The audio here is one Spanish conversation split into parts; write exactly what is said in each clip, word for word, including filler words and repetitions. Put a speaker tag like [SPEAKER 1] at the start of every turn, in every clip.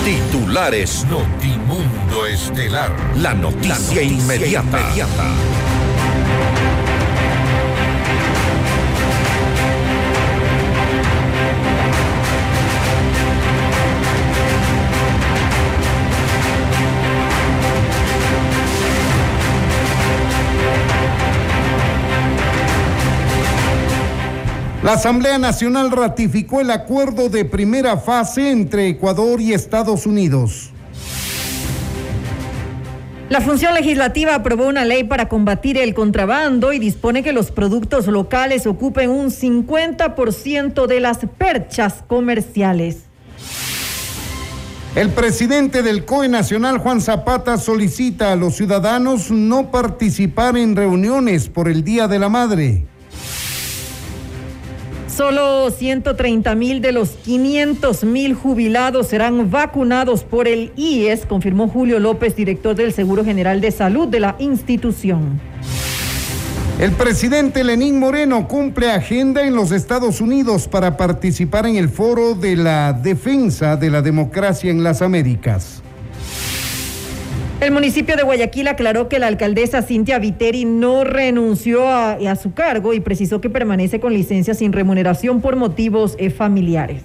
[SPEAKER 1] Titulares Notimundo Estelar. La noticia, La noticia inmediata. inmediata.
[SPEAKER 2] La Asamblea Nacional ratificó el acuerdo de primera fase entre Ecuador y Estados Unidos.
[SPEAKER 3] La función legislativa aprobó una ley para combatir el contrabando y dispone que los productos locales ocupen un cincuenta por ciento de las perchas comerciales.
[SPEAKER 2] El presidente del C O E Nacional, Juan Zapata, solicita a los ciudadanos no participar en reuniones por el Día de la Madre.
[SPEAKER 3] Solo ciento treinta mil de los quinientos mil jubilados serán vacunados por el I E S, confirmó Julio López, director del Seguro General de Salud de la institución.
[SPEAKER 2] El presidente Lenín Moreno cumple agenda en los Estados Unidos para participar en el foro de la defensa de la democracia en las Américas.
[SPEAKER 3] El municipio de Guayaquil aclaró que la alcaldesa Cintia Viteri no renunció a, a su cargo y precisó que permanece con licencia sin remuneración por motivos eh, familiares.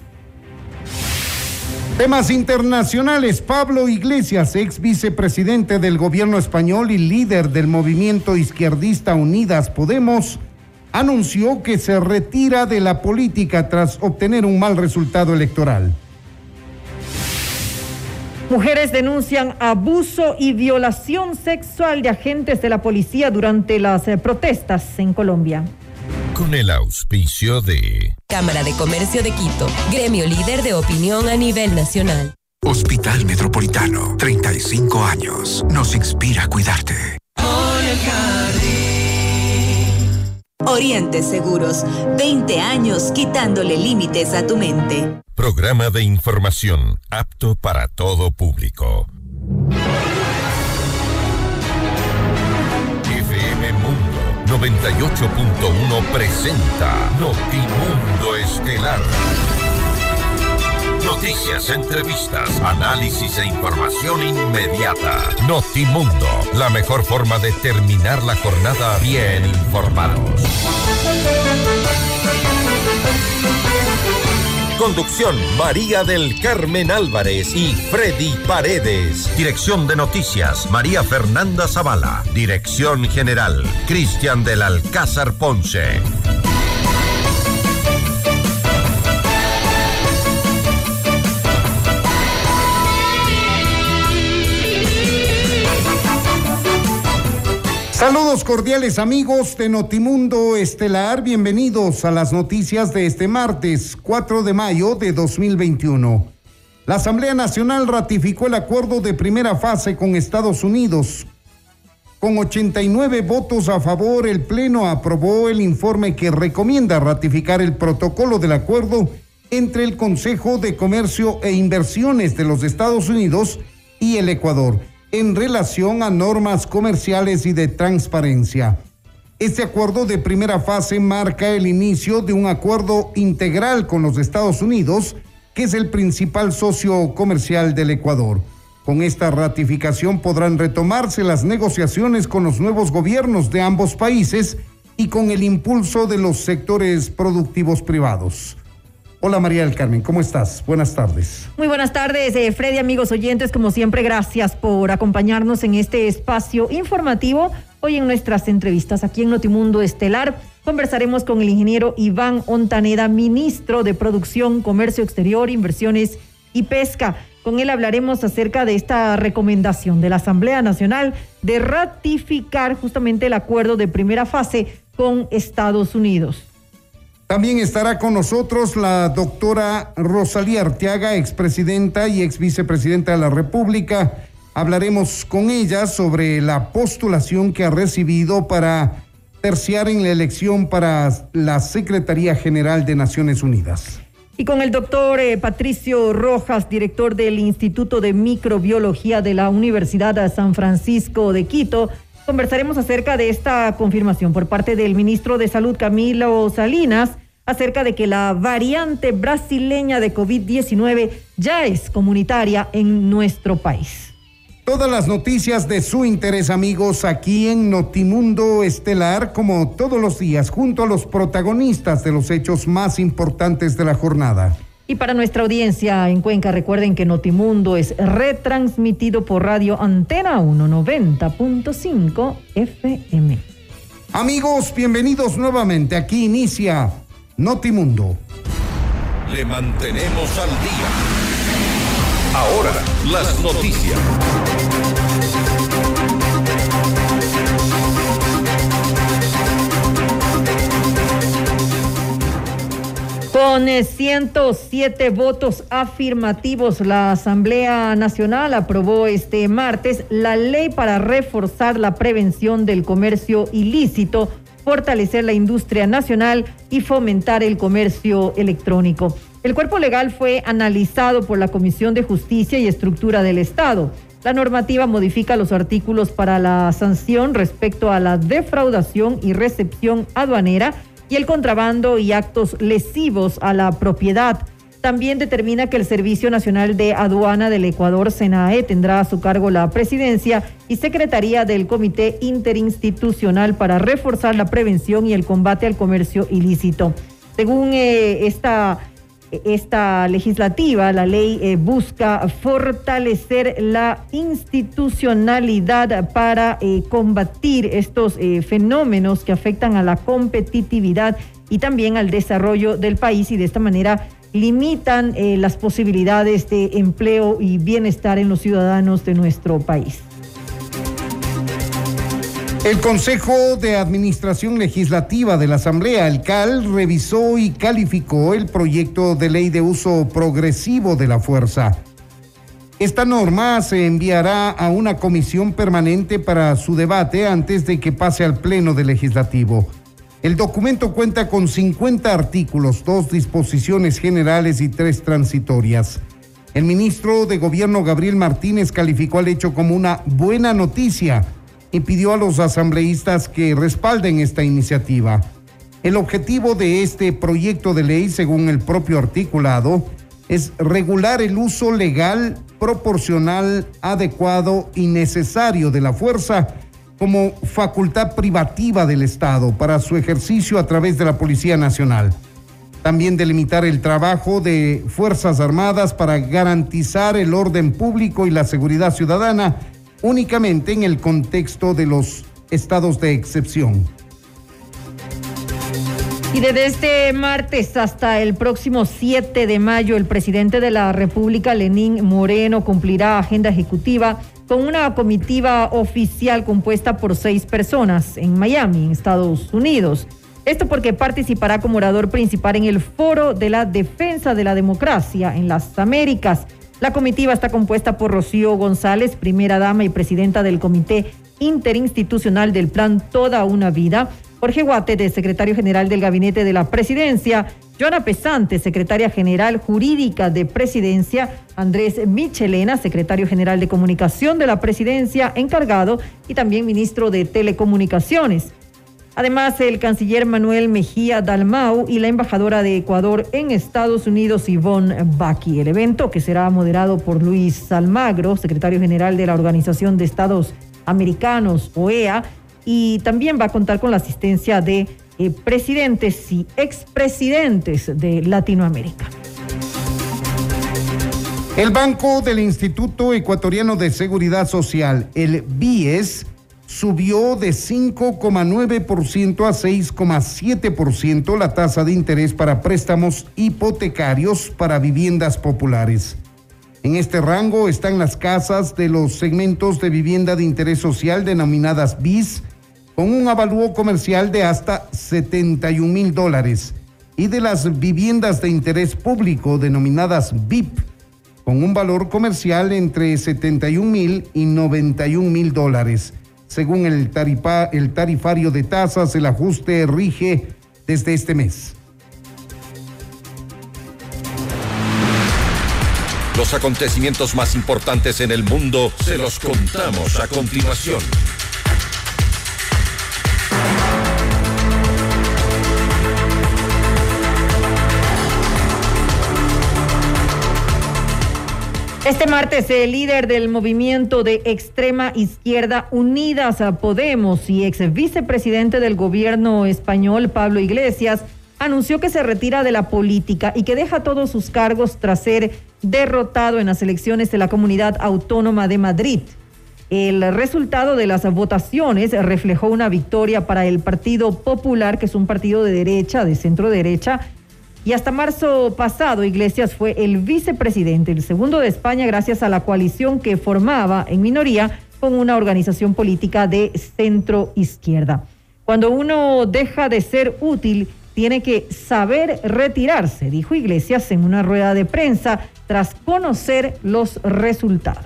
[SPEAKER 2] Temas internacionales. Pablo Iglesias, ex vicepresidente del gobierno español y líder del movimiento izquierdista Unidas Podemos, anunció que se retira de la política tras obtener un mal resultado electoral.
[SPEAKER 3] Mujeres denuncian abuso y violación sexual de agentes de la policía durante las eh, protestas en Colombia.
[SPEAKER 1] Con el auspicio de
[SPEAKER 4] Cámara de Comercio de Quito, gremio líder de opinión a nivel nacional.
[SPEAKER 5] Hospital Metropolitano, treinta y cinco años. Nos inspira a cuidarte.
[SPEAKER 6] Oriente Seguros, veinte años quitándole límites a tu mente.
[SPEAKER 1] Programa de información apto para todo público. F M Mundo noventa y ocho punto uno presenta Notimundo Estelar. Noticias, entrevistas, análisis e información inmediata. Notimundo, la mejor forma de terminar la jornada bien informados. Conducción, María del Carmen Álvarez y Freddy Paredes. Dirección de Noticias, María Fernanda Zavala. Dirección General, Cristian del Alcázar Ponce.
[SPEAKER 2] Saludos cordiales amigos de Notimundo Estelar, bienvenidos a las noticias de este martes cuatro de mayo de dos mil veintiuno. La Asamblea Nacional ratificó el acuerdo de primera fase con Estados Unidos. Con ochenta y nueve votos a favor, el Pleno aprobó el informe que recomienda ratificar el protocolo del acuerdo entre el Consejo de Comercio e Inversiones de los Estados Unidos y el Ecuador, en relación a normas comerciales y de transparencia. Este acuerdo de primera fase marca el inicio de un acuerdo integral con los Estados Unidos, que es el principal socio comercial del Ecuador. Con esta ratificación podrán retomarse las negociaciones con los nuevos gobiernos de ambos países y con el impulso de los sectores productivos privados. Hola María del Carmen, ¿cómo estás? Buenas tardes.
[SPEAKER 3] Muy buenas tardes, eh, Freddy, amigos oyentes, como siempre, gracias por acompañarnos en este espacio informativo. Hoy en nuestras entrevistas aquí en Notimundo Estelar conversaremos con el ingeniero Iván Ontaneda, ministro de Producción, Comercio Exterior, Inversiones y Pesca. Con él hablaremos acerca de esta recomendación de la Asamblea Nacional de ratificar justamente el acuerdo de primera fase con Estados Unidos.
[SPEAKER 2] También estará con nosotros la doctora Rosalía Arteaga, expresidenta y ex vicepresidenta de la República. Hablaremos con ella sobre la postulación que ha recibido para terciar en la elección para la Secretaría General de Naciones Unidas.
[SPEAKER 3] Y con el doctor eh, Patricio Rojas, director del Instituto de Microbiología de la Universidad de San Francisco de Quito, conversaremos acerca de esta confirmación por parte del ministro de Salud, Camilo Salinas, acerca de que la variante brasileña de COVID diecinueve ya es comunitaria en nuestro país.
[SPEAKER 2] Todas las noticias de su interés, amigos, aquí en Notimundo Estelar, como todos los días, junto a los protagonistas de los hechos más importantes de la jornada.
[SPEAKER 3] Y para nuestra audiencia en Cuenca, recuerden que Notimundo es retransmitido por Radio Antena uno noventa punto cinco F M.
[SPEAKER 2] Amigos, bienvenidos nuevamente. Aquí inicia Notimundo.
[SPEAKER 1] Le mantenemos al día. Ahora, las noticias.
[SPEAKER 3] Con ciento siete votos afirmativos, la Asamblea Nacional aprobó este martes la ley para reforzar la prevención del comercio ilícito, fortalecer la industria nacional y fomentar el comercio electrónico. El cuerpo legal fue analizado por la Comisión de Justicia y Estructura del Estado. La normativa modifica los artículos para la sanción respecto a la defraudación y recepción aduanera y el contrabando y actos lesivos a la propiedad. También determina que el Servicio Nacional de Aduana del Ecuador, SENAE, tendrá a su cargo la presidencia y secretaría del Comité Interinstitucional para reforzar la prevención y el combate al comercio ilícito. Según eh, esta, esta legislativa, la ley eh, busca fortalecer la institucionalidad para eh, combatir estos eh, fenómenos que afectan a la competitividad y también al desarrollo del país, y de esta manera limitan eh, las posibilidades de empleo y bienestar en los ciudadanos de nuestro país.
[SPEAKER 2] El Consejo de Administración Legislativa de la Asamblea, el C A L, revisó y calificó el proyecto de ley de uso progresivo de la fuerza. Esta norma se enviará a una comisión permanente para su debate antes de que pase al Pleno del Legislativo. El documento cuenta con cincuenta artículos, dos disposiciones generales y tres transitorias. El ministro de Gobierno, Gabriel Martínez, calificó el hecho como una buena noticia y pidió a los asambleístas que respalden esta iniciativa. El objetivo de este proyecto de ley, según el propio articulado, es regular el uso legal, proporcional, adecuado y necesario de la fuerza como facultad privativa del Estado para su ejercicio a través de la Policía Nacional. También delimitar el trabajo de Fuerzas Armadas para garantizar el orden público y la seguridad ciudadana únicamente en el contexto de los estados de excepción.
[SPEAKER 3] Y desde este martes hasta el próximo siete de mayo, el presidente de la República, Lenín Moreno, cumplirá agenda ejecutiva con una comitiva oficial compuesta por seis personas en Miami, en Estados Unidos. Esto porque participará como orador principal en el Foro de la Defensa de la Democracia en las Américas. La comitiva está compuesta por Rocío González, primera dama y presidenta del Comité Interinstitucional del Plan Toda una Vida, Jorge Guatete, secretario general del Gabinete de la Presidencia, Joana Pesante, secretaria general jurídica de Presidencia, Andrés Michelena, secretario general de Comunicación de la Presidencia, encargado, y también ministro de Telecomunicaciones. Además, el canciller Manuel Mejía Dalmau y la embajadora de Ecuador en Estados Unidos, Ivonne Baki. El evento, que será moderado por Luis Almagro, secretario general de la Organización de Estados Americanos, O E A, y también va a contar con la asistencia de eh, presidentes y expresidentes de Latinoamérica.
[SPEAKER 2] El Banco del Instituto Ecuatoriano de Seguridad Social, el B I E S, subió de cinco coma nueve por ciento a seis coma siete por ciento la tasa de interés para préstamos hipotecarios para viviendas populares. En este rango están las casas de los segmentos de vivienda de interés social denominadas B I S, con un avalúo comercial de hasta setenta y un mil dólares, y de las viviendas de interés público denominadas B I P, con un valor comercial entre setenta y un mil y noventa y un mil dólares. Según el, tarifa, el tarifario de tasas, el ajuste rige desde este mes.
[SPEAKER 1] Los acontecimientos más importantes en el mundo se los contamos a continuación.
[SPEAKER 3] Este martes, el líder del movimiento de extrema izquierda Unidas a Podemos y ex vicepresidente del gobierno español, Pablo Iglesias, anunció que se retira de la política y que deja todos sus cargos tras ser derrotado en las elecciones de la Comunidad Autónoma de Madrid. El resultado de las votaciones reflejó una victoria para el Partido Popular, que es un partido de derecha, de centro derecha, y hasta marzo pasado Iglesias fue el vicepresidente, el segundo de España, gracias a la coalición que formaba en minoría con una organización política de centro izquierda. Cuando uno deja de ser útil, tiene que saber retirarse, dijo Iglesias en una rueda de prensa tras conocer los resultados.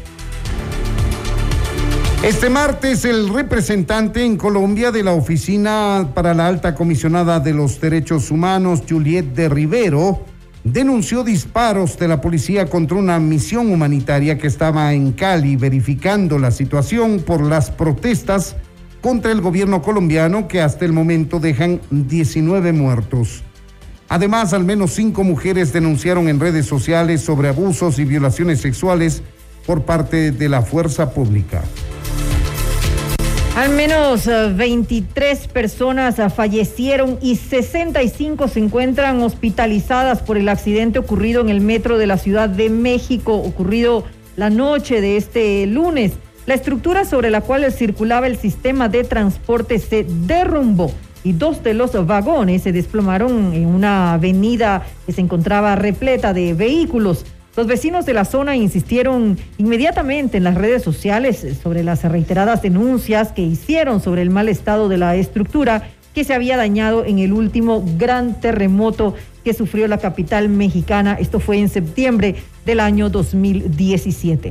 [SPEAKER 2] Este martes, el representante en Colombia de la Oficina para la Alta Comisionada de los Derechos Humanos, Juliet de Rivero, denunció disparos de la policía contra una misión humanitaria que estaba en Cali verificando la situación por las protestas contra el gobierno colombiano, que hasta el momento dejan diecinueve muertos. Además, al menos cinco mujeres denunciaron en redes sociales sobre abusos y violaciones sexuales por parte de la fuerza pública.
[SPEAKER 3] Al menos veintitrés personas fallecieron y sesenta y cinco se encuentran hospitalizadas por el accidente ocurrido en el metro de la Ciudad de México, ocurrido la noche de este lunes. La estructura sobre la cual circulaba el sistema de transporte se derrumbó y dos de los vagones se desplomaron en una avenida que se encontraba repleta de vehículos. Los vecinos de la zona insistieron inmediatamente en las redes sociales sobre las reiteradas denuncias que hicieron sobre el mal estado de la estructura que se había dañado en el último gran terremoto que sufrió la capital mexicana. Esto fue en septiembre del año dos mil diecisiete.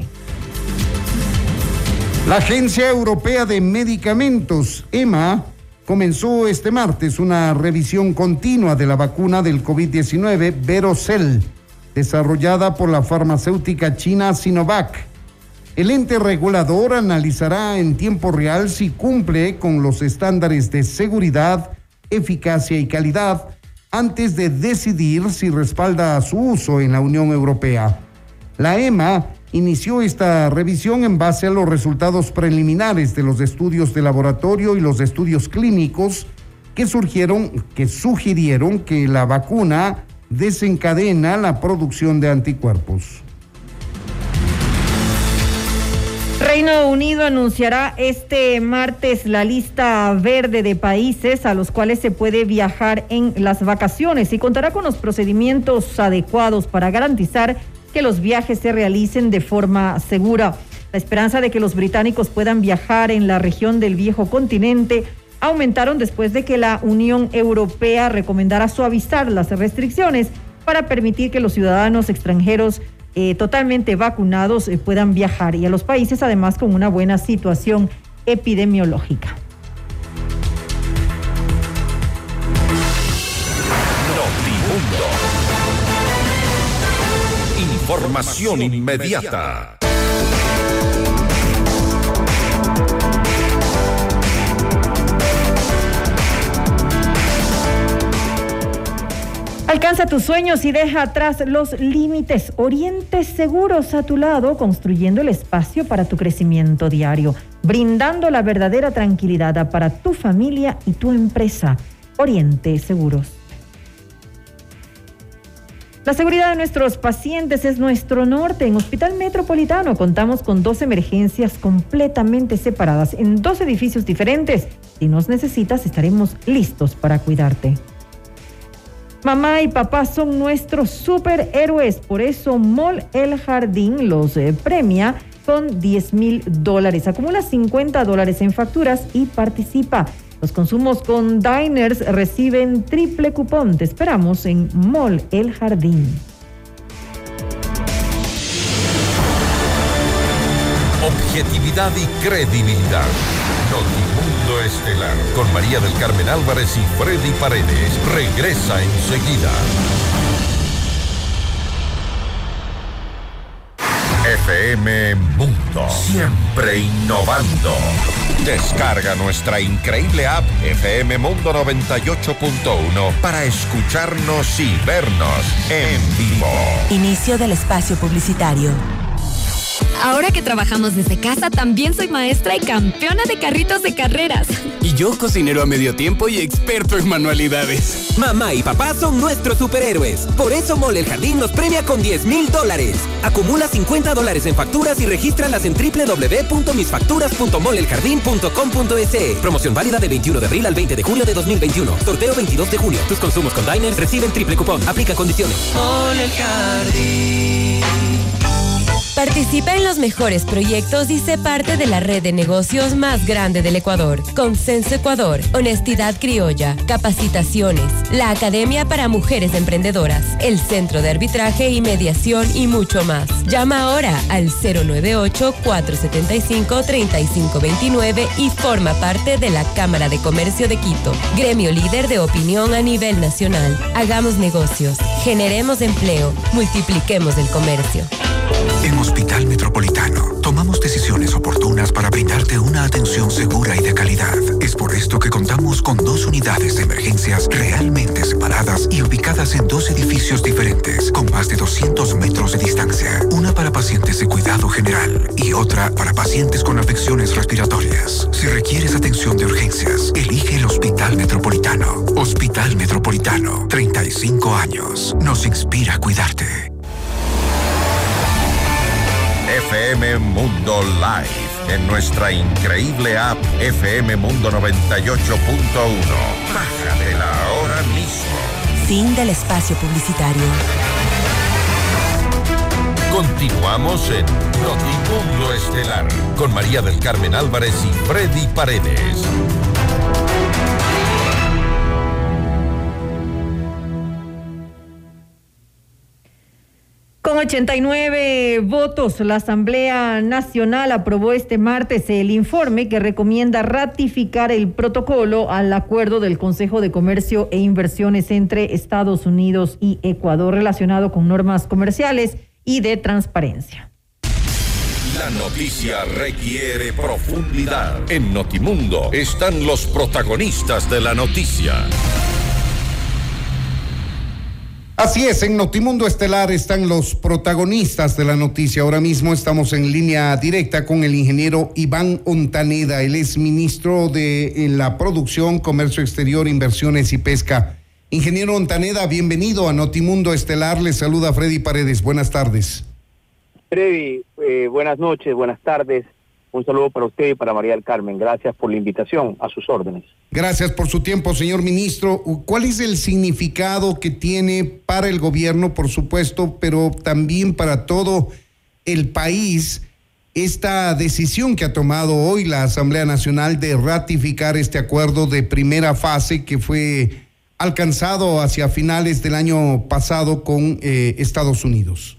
[SPEAKER 2] La Agencia Europea de Medicamentos, EMA, comenzó este martes una revisión continua de la vacuna del COVID diecinueve Verocell, desarrollada por la farmacéutica china Sinovac. El ente regulador analizará en tiempo real si cumple con los estándares de seguridad, eficacia y calidad antes de decidir si respalda su uso en la Unión Europea. La EMA inició esta revisión en base a los resultados preliminares de los estudios de laboratorio y los estudios clínicos que surgieron, que sugirieron que la vacuna desencadena la producción de anticuerpos.
[SPEAKER 3] Reino Unido anunciará este martes la lista verde de países a los cuales se puede viajar en las vacaciones y contará con los procedimientos adecuados para garantizar que los viajes se realicen de forma segura. La esperanza de que los británicos puedan viajar en la región del viejo continente aumentaron después de que la Unión Europea recomendara suavizar las restricciones para permitir que los ciudadanos extranjeros eh, totalmente vacunados eh, puedan viajar, y a los países además con una buena situación epidemiológica.
[SPEAKER 1] Notimundo. Información inmediata.
[SPEAKER 3] Alcanza tus sueños y deja atrás los límites. Orientes Seguros a tu lado, construyendo el espacio para tu crecimiento diario, brindando la verdadera tranquilidad para tu familia y tu empresa. Oriente Seguros. La seguridad de nuestros pacientes es nuestro norte. En Hospital Metropolitano contamos con dos emergencias completamente separadas en dos edificios diferentes. Si nos necesitas, estaremos listos para cuidarte. Mamá y papá son nuestros superhéroes, por eso Mall El Jardín los eh, premia con diez mil dólares. Acumula cincuenta dólares en facturas y participa. Los consumos con Diners reciben triple cupón. Te esperamos en Mall El Jardín.
[SPEAKER 1] Objetividad y credibilidad. Notimundo Estelar, con María del Carmen Álvarez y Freddy Paredes. Regresa enseguida. F M Mundo, siempre innovando. Descarga nuestra increíble app F M Mundo noventa y ocho punto uno para escucharnos y vernos en vivo.
[SPEAKER 4] Inicio del espacio publicitario.
[SPEAKER 7] Ahora que trabajamos desde casa, también soy maestra y campeona de carritos de carreras.
[SPEAKER 8] Y yo cocinero a medio tiempo y experto en manualidades.
[SPEAKER 9] Mamá y papá son nuestros superhéroes. Por eso Mole el Jardín nos premia con diez mil dólares. Acumula cincuenta dólares en facturas y regístralas en doble u doble u doble u punto mis facturas punto mole el jardín punto com punto es. Promoción válida del veintiuno de abril al veinte de julio de dos mil veintiuno. Sorteo veintidós de junio. Tus consumos con Diners reciben triple cupón. Aplica condiciones.
[SPEAKER 10] Mole el Jardín.
[SPEAKER 4] Participa en los mejores proyectos y sé parte de la red de negocios más grande del Ecuador. Consenso Ecuador, Honestidad Criolla, Capacitaciones, la Academia para Mujeres Emprendedoras, el Centro de Arbitraje y Mediación y mucho más. Llama ahora al cero nueve ocho, cuatro siete cinco, tres cinco dos nueve y forma parte de la Cámara de Comercio de Quito, gremio líder de opinión a nivel nacional. Hagamos negocios, generemos empleo, multipliquemos el comercio.
[SPEAKER 5] En Hospital Metropolitano tomamos decisiones oportunas para brindarte una atención segura y de calidad. Es por esto que contamos con dos unidades de emergencias realmente separadas y ubicadas en dos edificios diferentes, con más de doscientos metros de distancia. Una para pacientes de cuidado general y otra para pacientes con afecciones respiratorias. Si requieres atención de urgencias, elige el Hospital Metropolitano. Hospital Metropolitano, treinta y cinco años. Nos inspira a cuidarte.
[SPEAKER 1] F M Mundo Live, en nuestra increíble app F M Mundo noventa y ocho punto uno. Bájatela ahora mismo.
[SPEAKER 4] Fin del espacio publicitario.
[SPEAKER 1] Continuamos en Notimundo Estelar con María del Carmen Álvarez y Freddy Paredes.
[SPEAKER 3] Con ochenta y nueve votos, la Asamblea Nacional aprobó este martes el informe que recomienda ratificar el protocolo al acuerdo del Consejo de Comercio e Inversiones entre Estados Unidos y Ecuador relacionado con normas comerciales y de transparencia.
[SPEAKER 1] La noticia requiere profundidad. En Notimundo están los protagonistas de la noticia.
[SPEAKER 2] Así es, en Notimundo Estelar están los protagonistas de la noticia. Ahora mismo estamos en línea directa con el ingeniero Iván Ontaneda. Él es ministro de en la Producción, Comercio Exterior, Inversiones y Pesca. Ingeniero Ontaneda, bienvenido a Notimundo Estelar. Le saluda Freddy Paredes. Buenas tardes.
[SPEAKER 11] Freddy, eh, buenas noches, buenas tardes. Un saludo para usted y para María del Carmen. Gracias por la invitación, a sus órdenes.
[SPEAKER 2] Gracias por su tiempo, señor ministro. ¿Cuál es el significado que tiene para el gobierno, por supuesto, pero también para todo el país, esta decisión que ha tomado hoy la Asamblea Nacional de ratificar este acuerdo de primera fase que fue alcanzado hacia finales del año pasado con eh, Estados Unidos?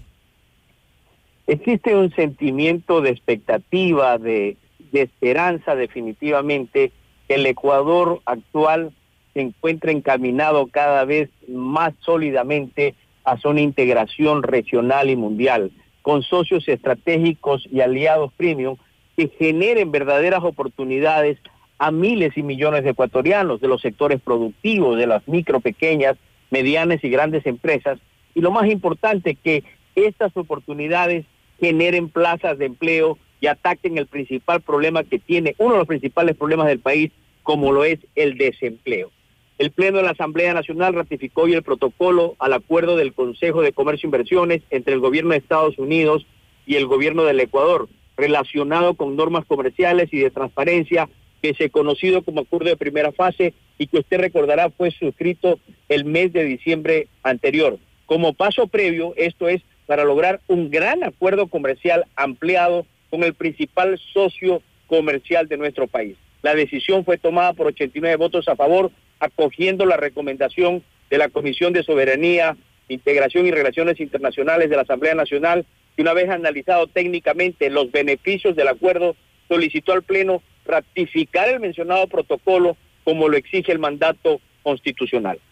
[SPEAKER 11] Existe un sentimiento de expectativa, de, de esperanza definitivamente, que el Ecuador actual se encuentra encaminado cada vez más sólidamente hacia una integración regional y mundial, con socios estratégicos y aliados premium que generen verdaderas oportunidades a miles y millones de ecuatorianos, de los sectores productivos, de las micro, pequeñas, medianas y grandes empresas, y lo más importante, que estas oportunidades generen plazas de empleo y ataquen el principal problema que tiene, uno de los principales problemas del país, como lo es el desempleo. El Pleno de la Asamblea Nacional ratificó hoy el protocolo al acuerdo del Consejo de Comercio e Inversiones entre el gobierno de Estados Unidos y el gobierno del Ecuador, relacionado con normas comerciales y de transparencia, que se ha conocido como acuerdo de primera fase y que usted recordará fue suscrito el mes de diciembre anterior. Como paso previo, esto es para lograr un gran acuerdo comercial ampliado con el principal socio comercial de nuestro país. La decisión fue tomada por ochenta y nueve votos a favor, acogiendo la recomendación de la Comisión de Soberanía, Integración y Relaciones Internacionales de la Asamblea Nacional, que una vez analizado técnicamente los beneficios del acuerdo, solicitó al Pleno ratificar el mencionado protocolo como lo exige el mandato constitucional.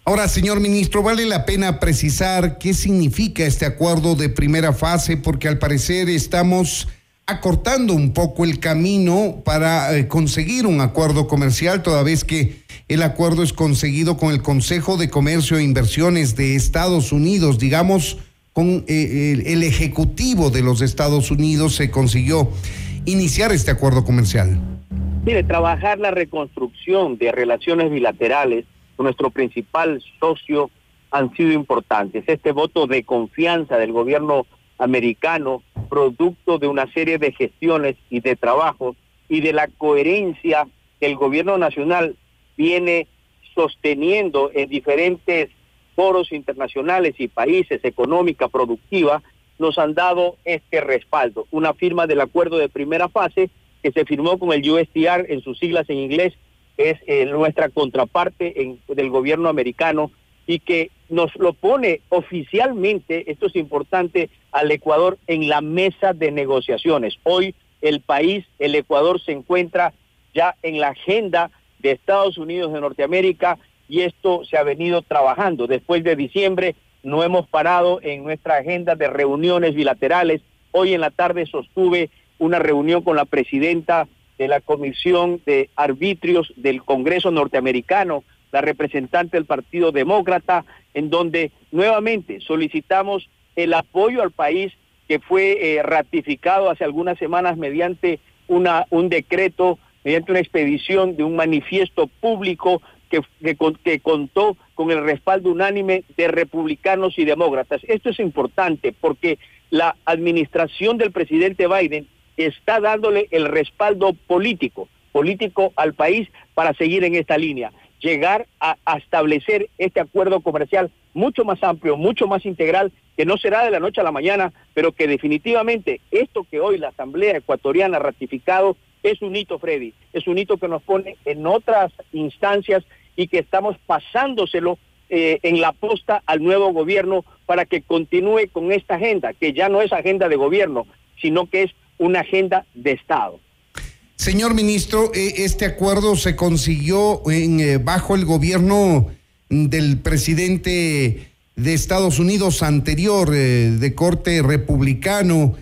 [SPEAKER 2] Ahora, señor ministro, vale la pena precisar qué significa este acuerdo de primera fase, porque al parecer estamos acortando un poco el camino para eh, conseguir un acuerdo comercial, toda vez que el acuerdo es conseguido con el Consejo de Comercio e Inversiones de Estados Unidos, digamos, con eh, el, el Ejecutivo de los Estados Unidos se consiguió iniciar este acuerdo comercial.
[SPEAKER 11] Mire, trabajar la reconstrucción de relaciones bilaterales con nuestro principal socio han sido importantes. Este voto de confianza del gobierno americano, producto de una serie de gestiones y de trabajos y de la coherencia que el gobierno nacional viene sosteniendo en diferentes foros internacionales y países, económica, productiva, nos han dado este respaldo. Una firma del acuerdo de primera fase que se firmó con el U S T R en sus siglas en inglés, es eh, nuestra contraparte en, del gobierno americano, y que nos lo pone oficialmente, esto es importante, al Ecuador en la mesa de negociaciones. Hoy el país, el Ecuador, se encuentra ya en la agenda de Estados Unidos de Norteamérica, y esto se ha venido trabajando. Después de diciembre no hemos parado en nuestra agenda de reuniones bilaterales. Hoy en la tarde sostuve una reunión con la presidenta de la Comisión de Arbitrios del Congreso norteamericano, la representante del Partido Demócrata, en donde nuevamente solicitamos el apoyo al país que fue eh, ratificado hace algunas semanas mediante una un decreto, mediante una expedición de un manifiesto público que, que, que contó con el respaldo unánime de republicanos y demócratas. Esto es importante porque la administración del presidente Biden está dándole el respaldo político, político al país para seguir en esta línea, llegar a, a establecer este acuerdo comercial mucho más amplio, mucho más integral, que no será de la noche a la mañana, pero que definitivamente esto que hoy la Asamblea Ecuatoriana ha ratificado es un hito, Freddy, es un hito que nos pone en otras instancias y que estamos pasándoselo eh, en la posta al nuevo gobierno para que continúe con esta agenda, que ya no es agenda de gobierno, sino que es una agenda de Estado.
[SPEAKER 2] Señor ministro, este acuerdo se consiguió en, eh, bajo el gobierno del presidente de Estados Unidos anterior, eh, de corte republicano,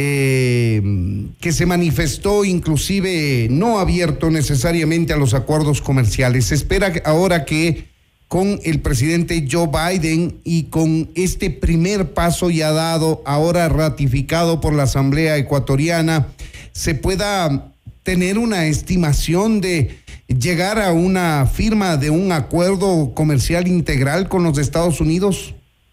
[SPEAKER 2] eh, que se manifestó inclusive no abierto necesariamente a los acuerdos comerciales. Se espera ahora que con el presidente Joe Biden y con este primer paso ya dado, ahora ratificado por la Asamblea Ecuatoriana, se pueda tener una estimación de llegar a una firma de un acuerdo comercial integral con los Estados Unidos.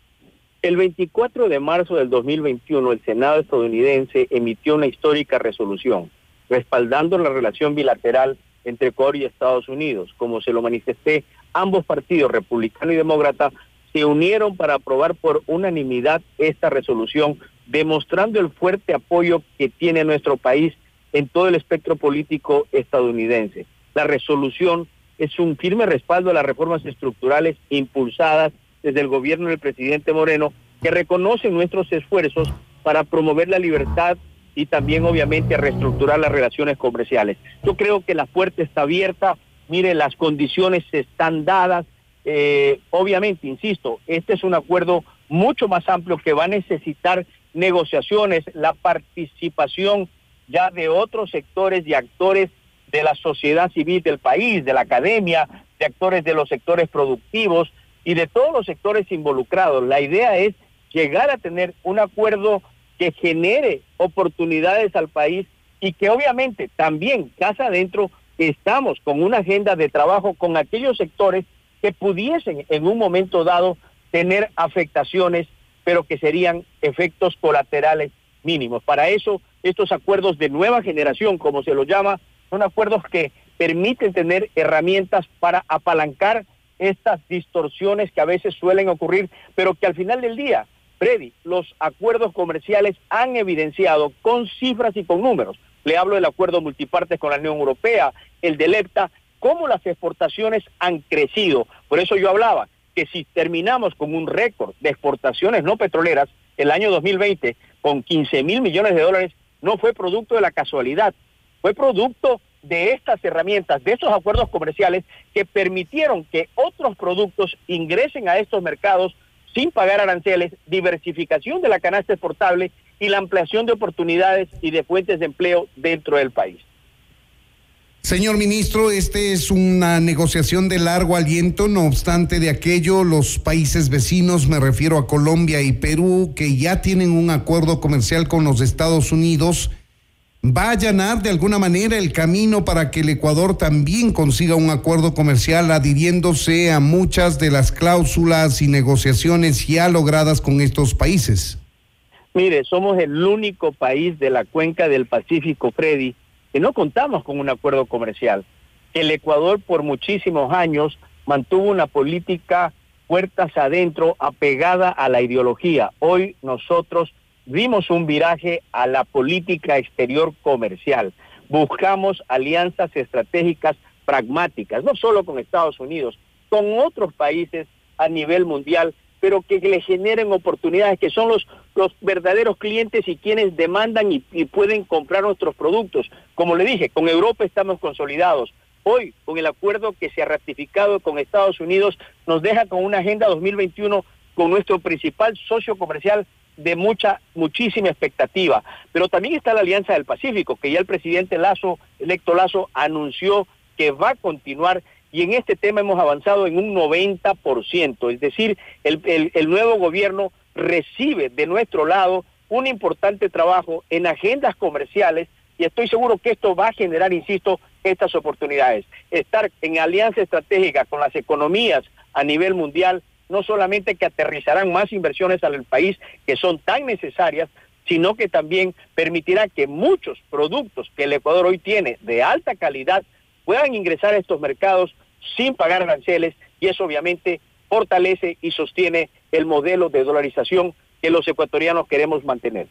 [SPEAKER 11] El veinticuatro de marzo del dos mil veintiuno, el Senado estadounidense emitió una histórica resolución respaldando la relación bilateral entre Ecuador y Estados Unidos. Como se lo manifesté, ambos partidos, republicano y demócrata, se unieron para aprobar por unanimidad esta resolución, demostrando el fuerte apoyo que tiene nuestro país en todo el espectro político estadounidense. La resolución es un firme respaldo a las reformas estructurales impulsadas desde el gobierno del presidente Moreno, que reconocen nuestros esfuerzos para promover la libertad y también obviamente reestructurar las relaciones comerciales. Yo creo que la puerta está abierta, mire, las condiciones están dadas, eh, obviamente, insisto, este es un acuerdo mucho más amplio que va a necesitar negociaciones, la participación ya de otros sectores y actores de la sociedad civil del país, de la academia, de actores de los sectores productivos y de todos los sectores involucrados. La idea es llegar a tener un acuerdo que genere oportunidades al país y que obviamente también casa adentro estamos con una agenda de trabajo con aquellos sectores que pudiesen en un momento dado tener afectaciones, pero que serían efectos colaterales mínimos. Para eso, estos acuerdos de nueva generación, como se los llama, son acuerdos que permiten tener herramientas para apalancar estas distorsiones que a veces suelen ocurrir, pero que al final del día, Freddy, los acuerdos comerciales han evidenciado con cifras y con números. Le hablo del acuerdo multipartes con la Unión Europea, el del EFTA, cómo las exportaciones han crecido. Por eso yo hablaba que si terminamos con un récord de exportaciones no petroleras el año dos mil veinte con quince mil millones de dólares, no fue producto de la casualidad, fue producto de estas herramientas, de estos acuerdos comerciales que permitieron que otros productos ingresen a estos mercados sin pagar aranceles, diversificación de la canasta exportable y la ampliación de oportunidades y de fuentes de empleo dentro del país.
[SPEAKER 2] Señor ministro, este es una negociación de largo aliento, no obstante de aquello, los países vecinos, me refiero a Colombia y Perú, que ya tienen un acuerdo comercial con los Estados Unidos, ¿va a allanar de alguna manera el camino para que el Ecuador también consiga un acuerdo comercial adhiriéndose a muchas de las cláusulas y negociaciones ya logradas con estos países?
[SPEAKER 11] Mire, somos el único país de la cuenca del Pacífico, Freddy, que no contamos con un acuerdo comercial. El Ecuador por muchísimos años mantuvo una política puertas adentro apegada a la ideología. Hoy nosotros dimos un viraje a la política exterior comercial. Buscamos alianzas estratégicas pragmáticas, no solo con Estados Unidos, con otros países a nivel mundial, pero que le generen oportunidades, que son los, los verdaderos clientes y quienes demandan y, y pueden comprar nuestros productos. Como le dije, con Europa estamos consolidados. Hoy, con el acuerdo que se ha ratificado con Estados Unidos, nos deja con una agenda dos mil veintiuno con nuestro principal socio comercial de mucha, muchísima expectativa. Pero también está la Alianza del Pacífico, que ya el presidente Lazo, electo Lazo, anunció que va a continuar, y en este tema hemos avanzado en un noventa por ciento, es decir, el, el, el nuevo gobierno recibe de nuestro lado un importante trabajo en agendas comerciales, y estoy seguro que esto va a generar, insisto, estas oportunidades. Estar en alianza estratégica con las economías a nivel mundial, no solamente que aterrizarán más inversiones al país que son tan necesarias, sino que también permitirá que muchos productos que el Ecuador hoy tiene de alta calidad puedan ingresar a estos mercados sin pagar aranceles, y eso obviamente fortalece y sostiene el modelo de dolarización que los ecuatorianos queremos mantener.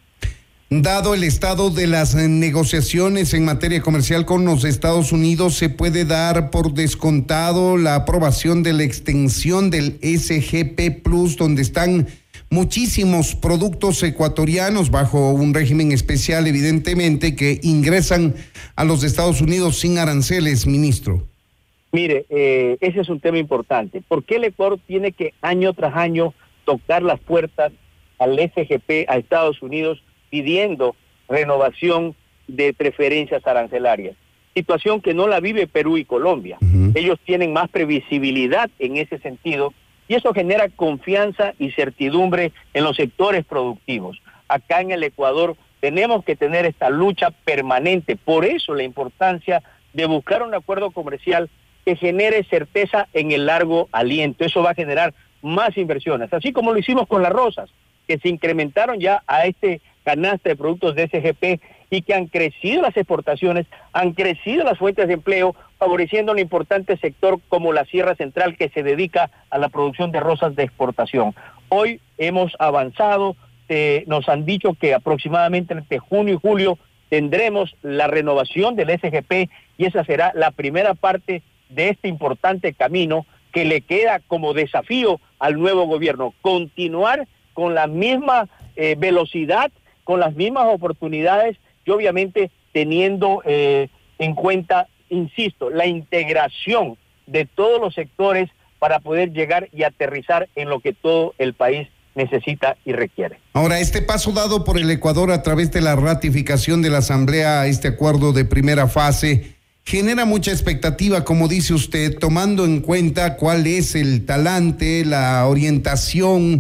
[SPEAKER 2] Dado el estado de las negociaciones en materia comercial con los Estados Unidos, ¿se puede dar por descontado la aprobación de la extensión del S G P Plus, donde están muchísimos productos ecuatorianos bajo un régimen especial, evidentemente, que ingresan a los Estados Unidos sin aranceles, ministro?
[SPEAKER 11] Mire, eh, ese es un tema importante. ¿Por qué el Ecuador tiene que año tras año tocar las puertas al S G P, a Estados Unidos, pidiendo renovación de preferencias arancelarias? Situación que no la vive Perú y Colombia. Uh-huh. Ellos tienen más previsibilidad en ese sentido, y eso genera confianza y certidumbre en los sectores productivos. Acá en el Ecuador tenemos que tener esta lucha permanente. Por eso la importancia de buscar un acuerdo comercial que genere certeza en el largo aliento. Eso va a generar más inversiones, así como lo hicimos con las rosas, que se incrementaron ya a este canasta de productos de S G P y que han crecido las exportaciones, han crecido las fuentes de empleo, favoreciendo un importante sector como la Sierra Central, que se dedica a la producción de rosas de exportación. Hoy hemos avanzado, eh, nos han dicho que aproximadamente entre junio y julio tendremos la renovación del S G P, y esa será la primera parte de este importante camino que le queda como desafío al nuevo gobierno: continuar con la misma eh, velocidad, con las mismas oportunidades, y obviamente teniendo eh, en cuenta, insisto, la integración de todos los sectores para poder llegar y aterrizar en lo que todo el país necesita y requiere.
[SPEAKER 2] Ahora, este paso dado por el Ecuador a través de la ratificación de la Asamblea a este acuerdo de primera fase genera mucha expectativa, como dice usted, tomando en cuenta cuál es el talante, la orientación,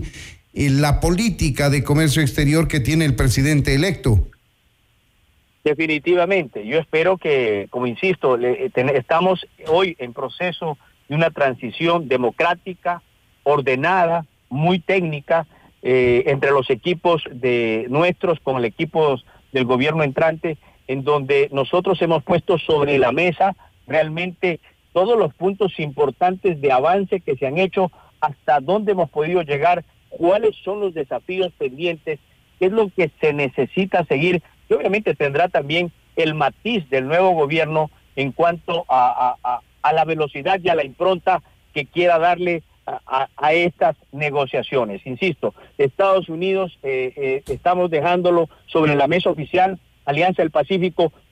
[SPEAKER 2] la política de comercio exterior que tiene el presidente electo.
[SPEAKER 11] Definitivamente, yo espero que, como insisto, le, ten, estamos hoy en proceso de una transición democrática, ordenada, muy técnica, eh, entre los equipos de nuestros con el equipo del gobierno entrante, en donde nosotros hemos puesto sobre la mesa realmente todos los puntos importantes de avance que se han hecho, hasta dónde hemos podido llegar, cuáles son los desafíos pendientes, qué es lo que se necesita seguir, y obviamente tendrá también el matiz del nuevo gobierno en cuanto a, a, a, a la velocidad y a la impronta que quiera darle a, a, a estas negociaciones. Insisto, Estados Unidos eh, eh, estamos dejándolo sobre la mesa oficial, Alianza del Pacífico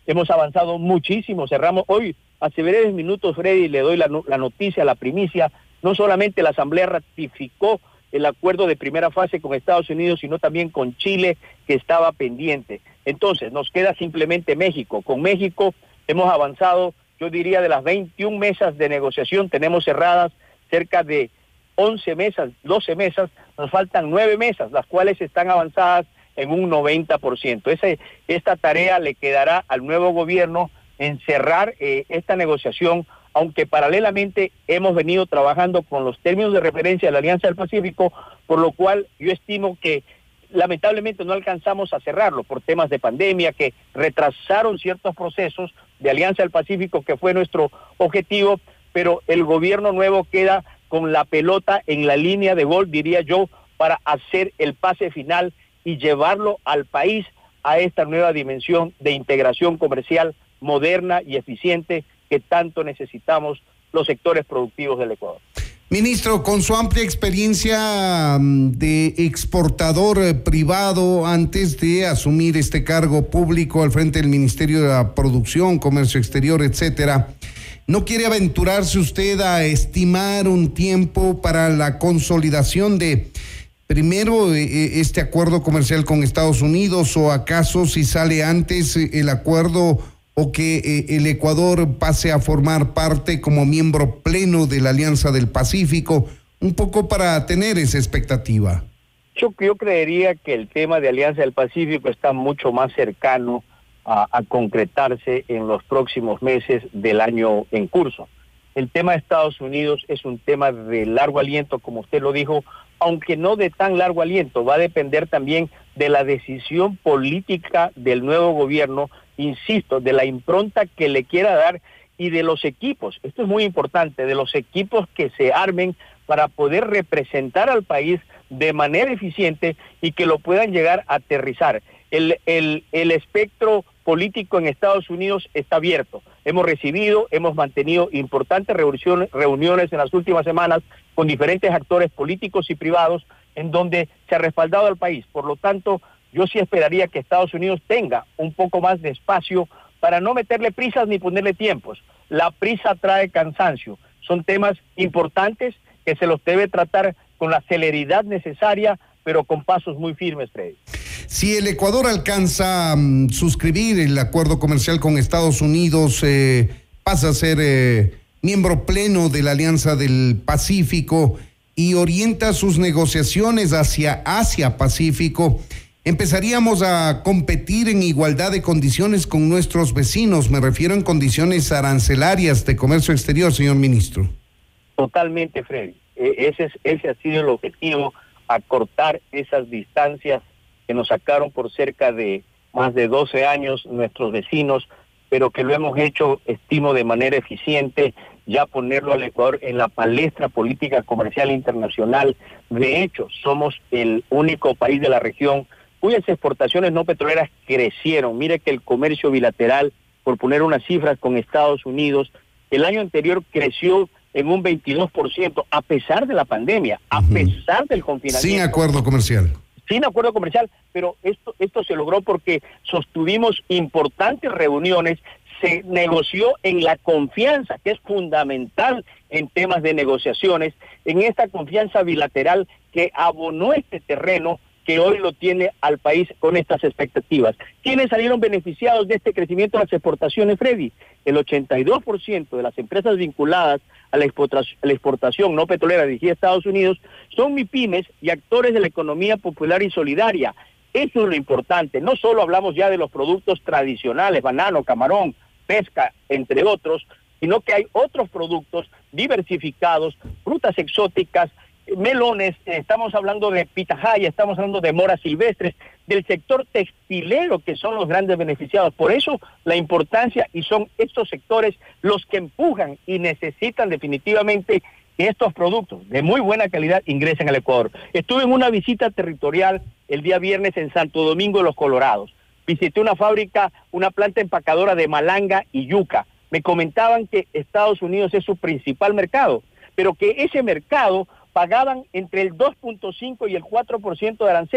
[SPEAKER 11] hemos avanzado muchísimo, cerramos hoy, hace breves minutos, Freddy, le doy la, la noticia, la primicia, no solamente la Asamblea ratificó el acuerdo de primera fase con Estados Unidos, sino también con Chile, que estaba pendiente. Entonces, nos queda simplemente México. Con México hemos avanzado, yo diría, de las veintiuna mesas de negociación, tenemos cerradas cerca de once mesas, doce mesas, nos faltan nueve mesas, las cuales están avanzadas en un noventa por ciento. Ese, esta tarea le quedará al nuevo gobierno en cerrar eh, esta negociación, aunque paralelamente hemos venido trabajando con los términos de referencia de la Alianza del Pacífico, por lo cual yo estimo que lamentablemente no alcanzamos a cerrarlo por temas de pandemia que retrasaron ciertos procesos de Alianza del Pacífico, que fue nuestro objetivo, pero el gobierno nuevo queda con la pelota en la línea de gol, diría yo, para hacer el pase final y llevarlo al país a esta nueva dimensión de integración comercial moderna y eficiente que tanto necesitamos los sectores productivos del Ecuador.
[SPEAKER 2] Ministro, con su amplia experiencia de exportador privado antes de asumir este cargo público al frente del Ministerio de la Producción, Comercio Exterior, etcétera, ¿no quiere aventurarse usted a estimar un tiempo para la consolidación de, primero, este acuerdo comercial con Estados Unidos, o acaso si sale antes el acuerdo o que eh, el Ecuador pase a formar parte como miembro pleno de la Alianza del Pacífico, un poco para tener esa expectativa?
[SPEAKER 11] Yo, yo creería que el tema de Alianza del Pacífico está mucho más cercano a, a concretarse en los próximos meses del año en curso. El tema de Estados Unidos es un tema de largo aliento, como usted lo dijo, aunque no de tan largo aliento, va a depender también de la decisión política del nuevo gobierno, insisto, de la impronta que le quiera dar y de los equipos, esto es muy importante, de los equipos que se armen para poder representar al país de manera eficiente y que lo puedan llegar a aterrizar. El, el, el espectro político en Estados Unidos está abierto. Hemos recibido, hemos mantenido importantes reuniones, reuniones en las últimas semanas con diferentes actores políticos y privados en donde se ha respaldado al país. Por lo tanto, yo sí esperaría que Estados Unidos tenga un poco más de espacio para no meterle prisas ni ponerle tiempos. La prisa trae cansancio. Son temas importantes que se los debe tratar con la celeridad necesaria, pero con pasos muy firmes, Freddy.
[SPEAKER 2] Si el Ecuador alcanza a um, suscribir el acuerdo comercial con Estados Unidos, eh, pasa a ser eh, miembro pleno de la Alianza del Pacífico y orienta sus negociaciones hacia Asia-Pacífico, empezaríamos a competir en igualdad de condiciones con nuestros vecinos. Me refiero en condiciones arancelarias de comercio exterior, señor ministro.
[SPEAKER 11] Totalmente, Freddy. Eh, ese, es, ese ha sido el objetivo, acortar esas distancias que nos sacaron por cerca de más de doce años nuestros vecinos, pero que lo hemos hecho, estimo, de manera eficiente, ya ponerlo al Ecuador en la palestra política comercial internacional. De hecho, somos el único país de la región cuyas exportaciones no petroleras crecieron. Mire que el comercio bilateral, por poner unas cifras con Estados Unidos, el año anterior creció en un veintidós por ciento, a pesar de la pandemia, a uh-huh. pesar del confinamiento.
[SPEAKER 2] Sin acuerdo comercial.
[SPEAKER 11] Sin acuerdo comercial, pero esto, esto se logró porque sostuvimos importantes reuniones, se negoció en la confianza, que es fundamental en temas de negociaciones, en esta confianza bilateral que abonó este terreno que hoy lo tiene al país con estas expectativas. ¿Quiénes salieron beneficiados de este crecimiento de las exportaciones, Freddy? El ochenta y dos por ciento de las empresas vinculadas a la exportación, a la exportación no petrolera dirigida a Estados Unidos son MIPYMES y actores de la economía popular y solidaria. Eso es lo importante. No solo hablamos ya de los productos tradicionales, banano, camarón, pesca, entre otros, sino que hay otros productos diversificados, frutas exóticas, melones, estamos hablando de pitahaya, estamos hablando de moras silvestres, del sector textilero, que son los grandes beneficiados. Por eso la importancia, y son estos sectores los que empujan y necesitan definitivamente que estos productos de muy buena calidad ingresen al Ecuador. Estuve en una visita territorial el día viernes en Santo Domingo de los Colorados. Visité una fábrica, una planta empacadora de malanga y yuca. Me comentaban que Estados Unidos es su principal mercado, pero que ese mercado pagaban entre el dos punto cinco y el cuatro por ciento de arancel,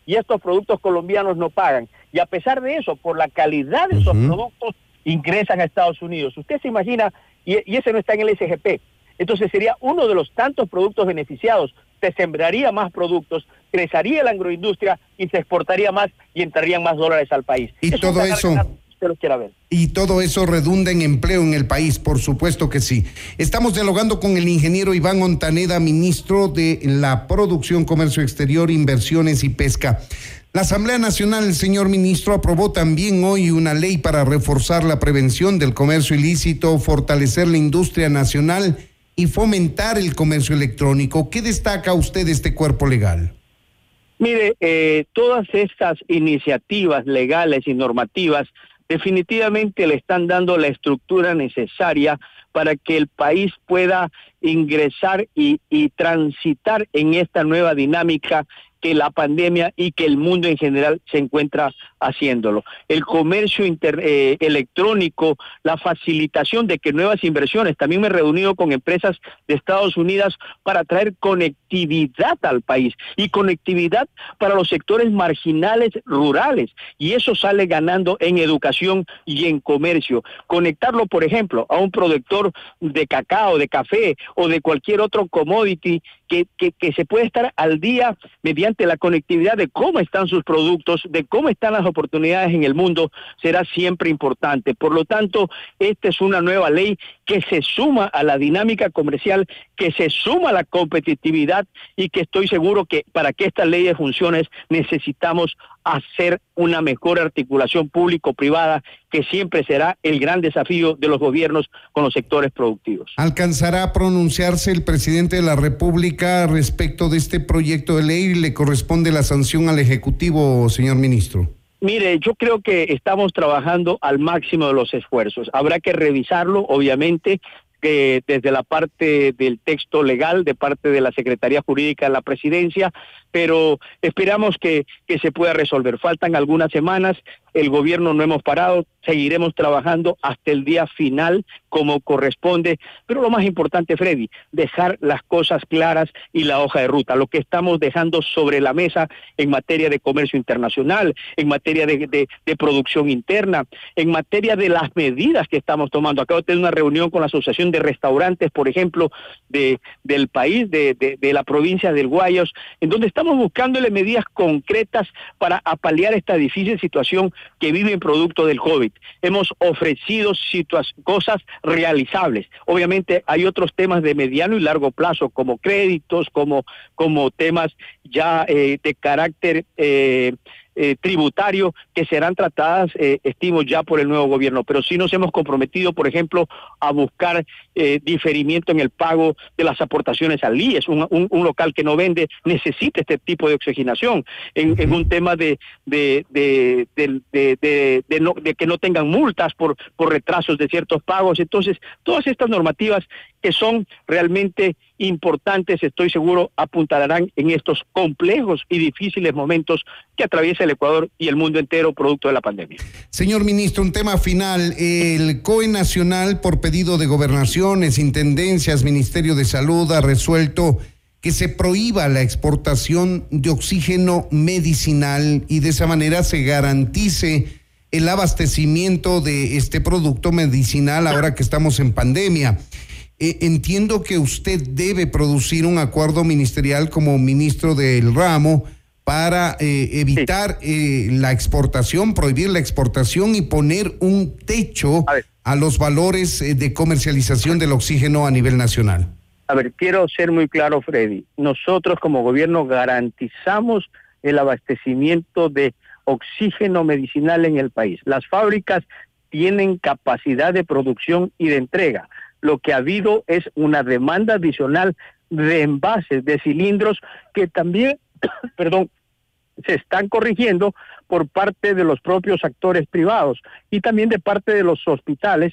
[SPEAKER 11] y estos productos colombianos no pagan. Y a pesar de eso, por la calidad de esos uh-huh. productos, ingresan a Estados Unidos. Usted se imagina, y, y ese no está en el S G P, entonces sería uno de los tantos productos beneficiados, se sembraría más productos, crecería la agroindustria y se exportaría más y entrarían más dólares al país.
[SPEAKER 2] Y
[SPEAKER 11] es
[SPEAKER 2] todo eso...
[SPEAKER 11] Usted lo quiera ver.
[SPEAKER 2] Y todo eso redunda en empleo en el país, por supuesto que sí. Estamos dialogando con el ingeniero Iván Ontaneda, ministro de la Producción, Comercio Exterior, Inversiones y Pesca. La Asamblea Nacional, señor ministro, aprobó también hoy una ley para reforzar la prevención del comercio ilícito, fortalecer la industria nacional y fomentar el comercio electrónico. ¿Qué destaca usted de este cuerpo legal?
[SPEAKER 11] Mire, eh, todas estas iniciativas legales y normativas definitivamente le están dando la estructura necesaria para que el país pueda ingresar y, y transitar en esta nueva dinámica que la pandemia y que el mundo en general se encuentra haciéndolo. El comercio inter, eh, electrónico, la facilitación de que nuevas inversiones, también me he reunido con empresas de Estados Unidos para traer conectividad al país y conectividad para los sectores marginales rurales, y eso sale ganando en educación y en comercio. Conectarlo, por ejemplo, a un productor de cacao, de café o de cualquier otro commodity que, que, que se puede estar al día mediante la conectividad de cómo están sus productos, de cómo están las oportunidades en el mundo, será siempre importante. Por lo tanto, esta es una nueva ley que se suma a la dinámica comercial, que se suma a la competitividad, y que estoy seguro que para que estas leyes funcionen necesitamos hacer una mejor articulación público-privada, que siempre será el gran desafío de los gobiernos con los sectores productivos.
[SPEAKER 2] ¿Alcanzará a pronunciarse el presidente de la República respecto de este proyecto de ley y le corresponde la sanción al Ejecutivo, señor ministro?
[SPEAKER 11] Mire, yo creo que estamos trabajando al máximo de los esfuerzos. Habrá que revisarlo, obviamente, que desde la parte del texto legal, de parte de la Secretaría Jurídica de la Presidencia, pero esperamos que, que se pueda resolver. Faltan algunas semanas, el gobierno no hemos parado, seguiremos trabajando hasta el día final como corresponde, pero lo más importante, Freddy, dejar las cosas claras y la hoja de ruta, lo que estamos dejando sobre la mesa en materia de comercio internacional, en materia de, de, de producción interna, en materia de las medidas que estamos tomando. Acabo de tener una reunión con la Asociación de Restaurantes, por ejemplo, de, del país, de, de, de la provincia del Guayas, en donde estamos buscándole medidas concretas para apalear esta difícil situación que viven producto del COVID. Hemos ofrecido cosas realizables. Obviamente hay otros temas de mediano y largo plazo, como créditos, como, como temas ya eh, de carácter eh, eh, tributario, que serán tratadas, eh, estimo, ya por el nuevo gobierno. Pero sí nos hemos comprometido, por ejemplo, a buscar eh, diferimiento en el pago de las aportaciones al I E S. Un, un, un local que no vende necesita este tipo de oxigenación. En, uh-huh. en un tema de, de, de, de, de, de, de, no, de que no tengan multas por, por retrasos de ciertos pagos. Entonces, todas estas normativas que son realmente importantes, estoy seguro, apuntarán en estos complejos y difíciles momentos que atraviesa el Ecuador y el mundo entero producto de la pandemia.
[SPEAKER 2] Señor ministro, un tema final. El C O E Nacional, por pedido de gobernaciones, intendencias, Ministerio de Salud, ha resuelto que se prohíba la exportación de oxígeno medicinal y de esa manera se garantice el abastecimiento de este producto medicinal ahora que estamos en pandemia. Eh, entiendo que usted debe producir un acuerdo ministerial como ministro del ramo para eh, evitar eh, la exportación, prohibir la exportación y poner un techo a, a los valores eh, de comercialización del oxígeno a nivel nacional.
[SPEAKER 11] A ver, quiero ser muy claro, Freddy. Nosotros como gobierno garantizamos el abastecimiento de oxígeno medicinal en el país. Las fábricas tienen capacidad de producción y de entrega. Lo que ha habido es una demanda adicional de envases, de cilindros, que también, perdón, se están corrigiendo por parte de los propios actores privados y también de parte de los hospitales,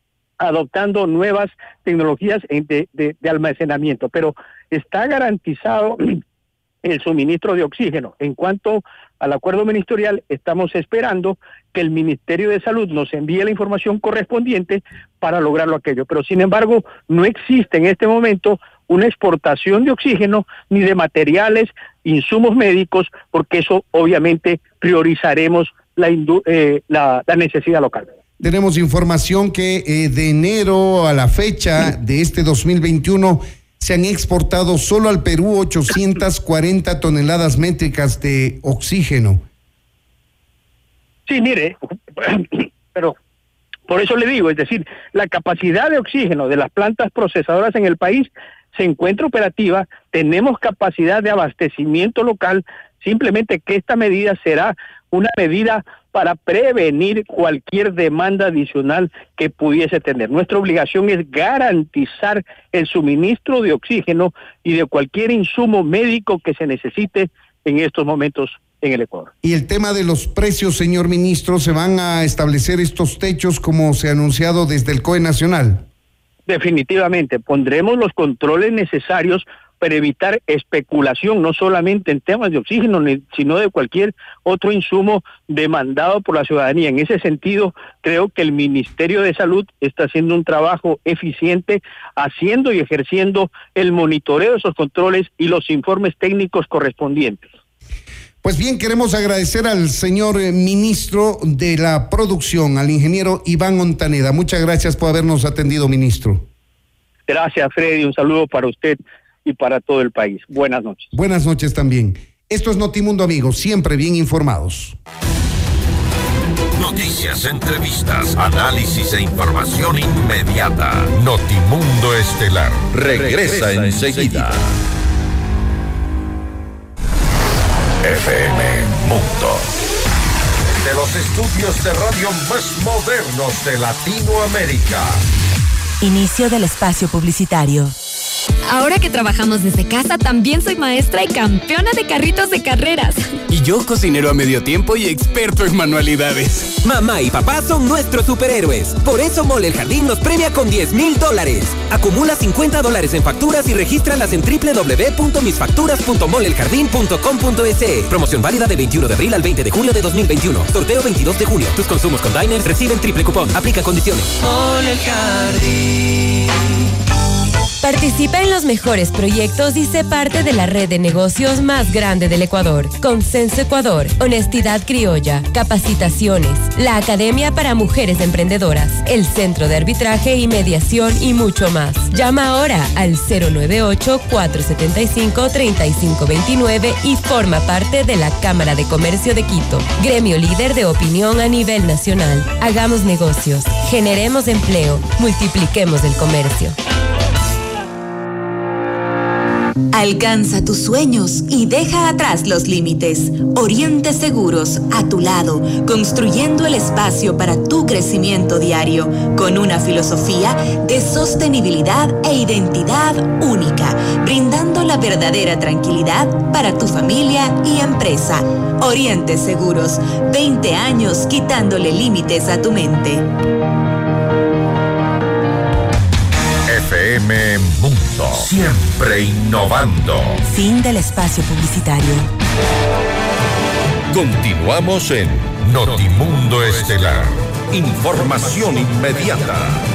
[SPEAKER 11] adoptando nuevas tecnologías de, de, de almacenamiento. Pero está garantizado el suministro de oxígeno. En cuanto al acuerdo ministerial, estamos esperando que el Ministerio de Salud nos envíe la información correspondiente para lograrlo aquello. Pero sin embargo, no existe en este momento una exportación de oxígeno ni de materiales, insumos médicos, porque eso obviamente priorizaremos la, eh, la, la necesidad local.
[SPEAKER 2] Tenemos información que eh, de enero a la fecha de este dos mil veintiuno se han exportado solo al Perú ochocientas cuarenta toneladas métricas de oxígeno.
[SPEAKER 11] Sí, mire, pero por eso le digo, es decir, la capacidad de oxígeno de las plantas procesadoras en el país se encuentra operativa, tenemos capacidad de abastecimiento local, simplemente que esta medida será una medida para prevenir cualquier demanda adicional que pudiese tener. Nuestra obligación es garantizar el suministro de oxígeno y de cualquier insumo médico que se necesite en estos momentos en el Ecuador.
[SPEAKER 2] Y el tema de los precios, señor ministro, ¿se van a establecer estos techos como se ha anunciado desde el C O E Nacional?
[SPEAKER 11] Definitivamente, pondremos los controles necesarios para evitar especulación, no solamente en temas de oxígeno, sino de cualquier otro insumo demandado por la ciudadanía. En ese sentido, creo que el Ministerio de Salud está haciendo un trabajo eficiente, haciendo y ejerciendo el monitoreo de esos controles y los informes técnicos correspondientes.
[SPEAKER 2] Pues bien, queremos agradecer al señor ministro de la Producción, al ingeniero Iván Ontaneda. Muchas gracias por habernos atendido, ministro.
[SPEAKER 11] Gracias, Freddy. Un saludo para usted y para todo el país. Buenas noches.
[SPEAKER 2] Buenas noches también. Esto es Notimundo, amigos, siempre bien informados.
[SPEAKER 1] Noticias, entrevistas, análisis e información inmediata. Notimundo Estelar regresa, regresa enseguida. F M Mundo. De los estudios de radio más modernos de Latinoamérica.
[SPEAKER 4] Inicio del espacio publicitario.
[SPEAKER 7] Ahora que trabajamos desde casa, también soy maestra y campeona de carritos de carreras.
[SPEAKER 8] Y yo cocinero a medio tiempo y experto en manualidades.
[SPEAKER 9] Mamá y papá son nuestros superhéroes. Por eso Mole el Jardín nos premia con diez mil dólares. Acumula cincuenta dólares en facturas y regístralas en doble u doble u doble u punto mis facturas punto mole el jardín punto com punto es. Promoción válida de veintiuno de abril al veinte de julio de dos mil veintiuno. Sorteo veintidós de junio. Tus consumos con Diners reciben triple cupón. Aplica condiciones.
[SPEAKER 10] Mole el Jardín.
[SPEAKER 4] Participa en los mejores proyectos y sé parte de la red de negocios más grande del Ecuador. Consenso Ecuador, Honestidad Criolla, Capacitaciones, la Academia para Mujeres Emprendedoras, el Centro de Arbitraje y Mediación y mucho más. Llama ahora al cero nueve ocho, cuatro siete cinco, tres cinco dos nueve y forma parte de la Cámara de Comercio de Quito, gremio líder de opinión a nivel nacional. Hagamos negocios, generemos empleo, multipliquemos el comercio.
[SPEAKER 6] Alcanza tus sueños y deja atrás los límites. Oriente Seguros, a tu lado, construyendo el espacio para tu crecimiento diario, con una filosofía de sostenibilidad e identidad única, brindando la verdadera tranquilidad para tu familia y empresa. Oriente Seguros, veinte años quitándole límites a tu mente.
[SPEAKER 1] F M Mundo, siempre innovando.
[SPEAKER 4] Fin del espacio publicitario.
[SPEAKER 1] Continuamos en Notimundo Estelar. Información inmediata.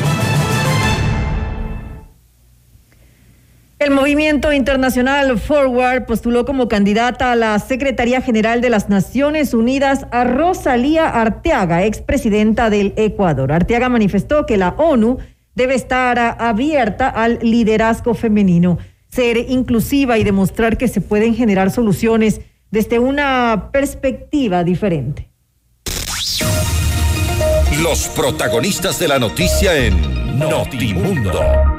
[SPEAKER 3] El movimiento internacional Forward postuló como candidata a la Secretaría General de las Naciones Unidas a Rosalía Arteaga, expresidenta del Ecuador. Arteaga manifestó que la ONU debe estar abierta al liderazgo femenino, ser inclusiva y demostrar que se pueden generar soluciones desde una perspectiva diferente.
[SPEAKER 1] Los protagonistas de la noticia en Notimundo.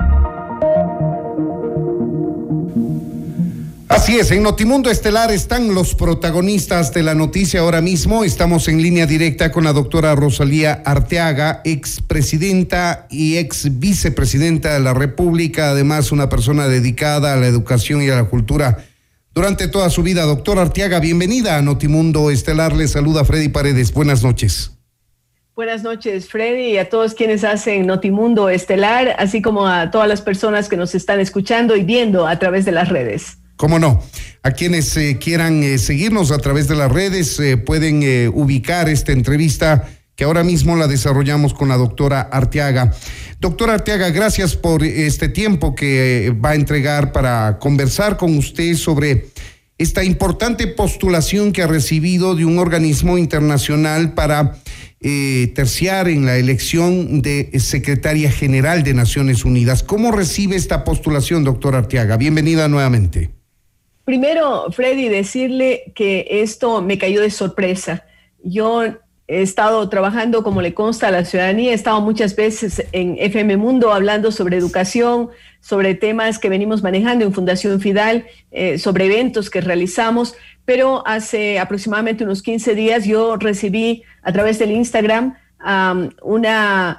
[SPEAKER 2] Así es, en Notimundo Estelar están los protagonistas de la noticia ahora mismo. Estamos en línea directa con la doctora Rosalía Arteaga, expresidenta y ex vicepresidenta de la República, además una persona dedicada a la educación y a la cultura durante toda su vida. Doctora Arteaga, bienvenida a Notimundo Estelar. Le saluda Freddy Paredes. Buenas noches.
[SPEAKER 12] Buenas noches, Freddy, y a todos quienes hacen Notimundo Estelar, así como a todas las personas que nos están escuchando y viendo a través de las redes.
[SPEAKER 2] Cómo no, a quienes eh, quieran eh, seguirnos a través de las redes eh, pueden eh, ubicar esta entrevista que ahora mismo la desarrollamos con la doctora Arteaga. Doctora Arteaga, gracias por este tiempo que va a entregar para conversar con usted sobre esta importante postulación que ha recibido de un organismo internacional para eh, terciar en la elección de secretaria general de Naciones Unidas. ¿Cómo recibe esta postulación, doctora Arteaga? Bienvenida nuevamente.
[SPEAKER 12] Primero, Freddy, decirle que esto me cayó de sorpresa. Yo he estado trabajando, como le consta a la ciudadanía, he estado muchas veces en F M Mundo hablando sobre educación, sobre temas que venimos manejando en Fundación Fidal, eh, sobre eventos que realizamos, pero hace aproximadamente unos quince días yo recibí a través del Instagram um, una,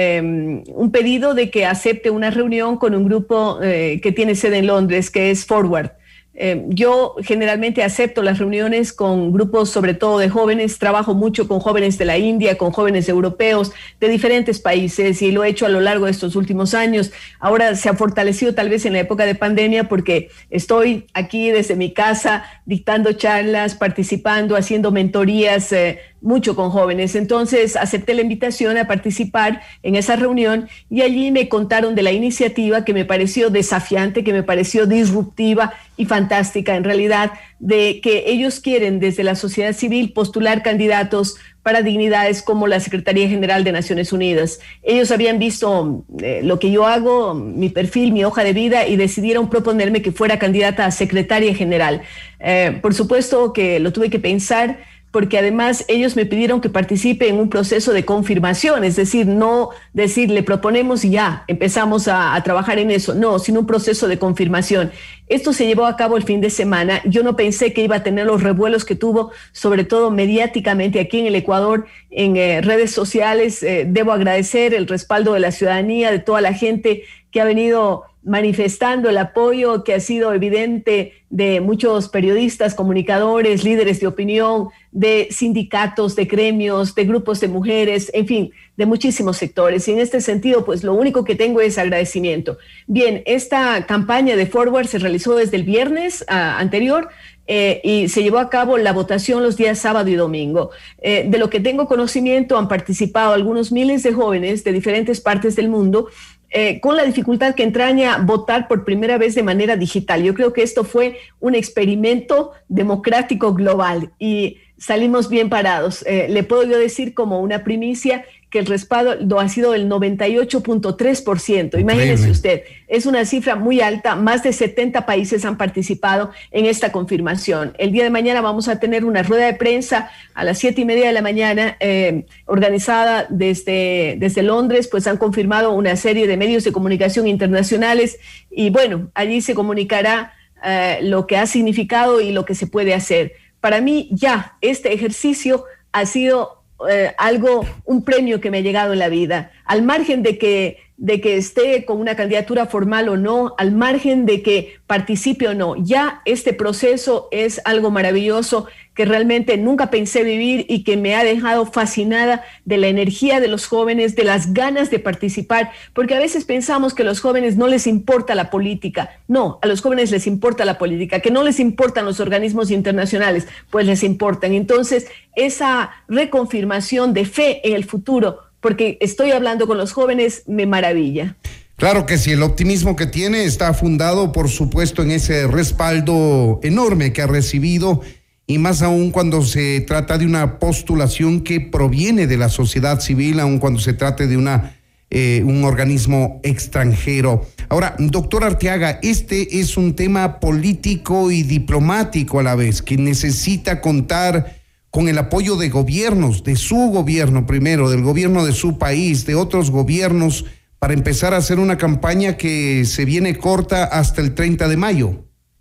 [SPEAKER 12] um, un pedido de que acepte una reunión con un grupo eh, que tiene sede en Londres, que es Forward. Eh, yo generalmente acepto las reuniones con grupos, sobre todo de jóvenes. Trabajo mucho con jóvenes de la India, con jóvenes europeos, de diferentes países, y lo he hecho a lo largo de estos últimos años. Ahora se ha fortalecido tal vez en la época de pandemia porque estoy aquí desde mi casa dictando charlas, participando, haciendo mentorías, eh, mucho con jóvenes. Entonces acepté la invitación a participar en esa reunión y allí me contaron de la iniciativa que me pareció desafiante, que me pareció disruptiva y fantástica en realidad, de que ellos quieren desde la sociedad civil postular candidatos para dignidades como la Secretaría General de Naciones Unidas. Ellos habían visto eh, lo que yo hago, mi perfil, mi hoja de vida, y decidieron proponerme que fuera candidata a Secretaria General. Eh, por supuesto que lo tuve que pensar, porque además ellos me pidieron que participe en un proceso de confirmación, es decir, no decir le proponemos y ya empezamos a, a trabajar en eso, no, sino un proceso de confirmación. Esto se llevó a cabo el fin de semana. Yo no pensé que iba a tener los revuelos que tuvo, sobre todo mediáticamente aquí en el Ecuador, en eh, redes sociales. Eh, debo agradecer el respaldo de la ciudadanía, de toda la gente que ha venido manifestando el apoyo que ha sido evidente de muchos periodistas, comunicadores, líderes de opinión, de sindicatos, de gremios, de grupos de mujeres, en fin, de muchísimos sectores. Y en este sentido, pues lo único que tengo es agradecimiento. Bien, esta campaña de Forward se realizó desde el viernes uh, anterior, Eh, y se llevó a cabo la votación los días sábado y domingo. Eh, de lo que tengo conocimiento, han participado algunos miles de jóvenes de diferentes partes del mundo, eh, con la dificultad que entraña votar por primera vez de manera digital. Yo creo que esto fue un experimento democrático global y salimos bien parados. Eh, le puedo yo decir como una primicia que el respaldo ha sido del noventa y ocho punto tres por ciento. Imagínese usted, es una cifra muy alta, más de setenta países han participado en esta confirmación. El día de mañana vamos a tener una rueda de prensa a las siete y media de la mañana, eh, organizada desde, desde Londres, pues han confirmado una serie de medios de comunicación internacionales y bueno, allí se comunicará eh, lo que ha significado y lo que se puede hacer. Para mí ya este ejercicio ha sido Eh, algo, un premio que me ha llegado en la vida, al margen de que, de que esté con una candidatura formal o no, al margen de que participe o no, ya este proceso es algo maravilloso que realmente nunca pensé vivir y que me ha dejado fascinada de la energía de los jóvenes, de las ganas de participar, porque a veces pensamos que a los jóvenes no les importa la política. No, a los jóvenes les importa la política, que no les importan los organismos internacionales, pues les importan. Entonces, esa reconfirmación de fe en el futuro, porque estoy hablando con los jóvenes, me maravilla.
[SPEAKER 2] Claro que sí, el optimismo que tiene está fundado, por supuesto, en ese respaldo enorme que ha recibido, y más aún cuando se trata de una postulación que proviene de la sociedad civil, aun cuando se trate de una eh, un organismo extranjero. Ahora, doctor Arteaga, este es un tema político y diplomático a la vez, que necesita contar con el apoyo de gobiernos, de su gobierno primero, del gobierno de su país, de otros gobiernos, para empezar a hacer una campaña que se viene corta hasta el treinta de mayo.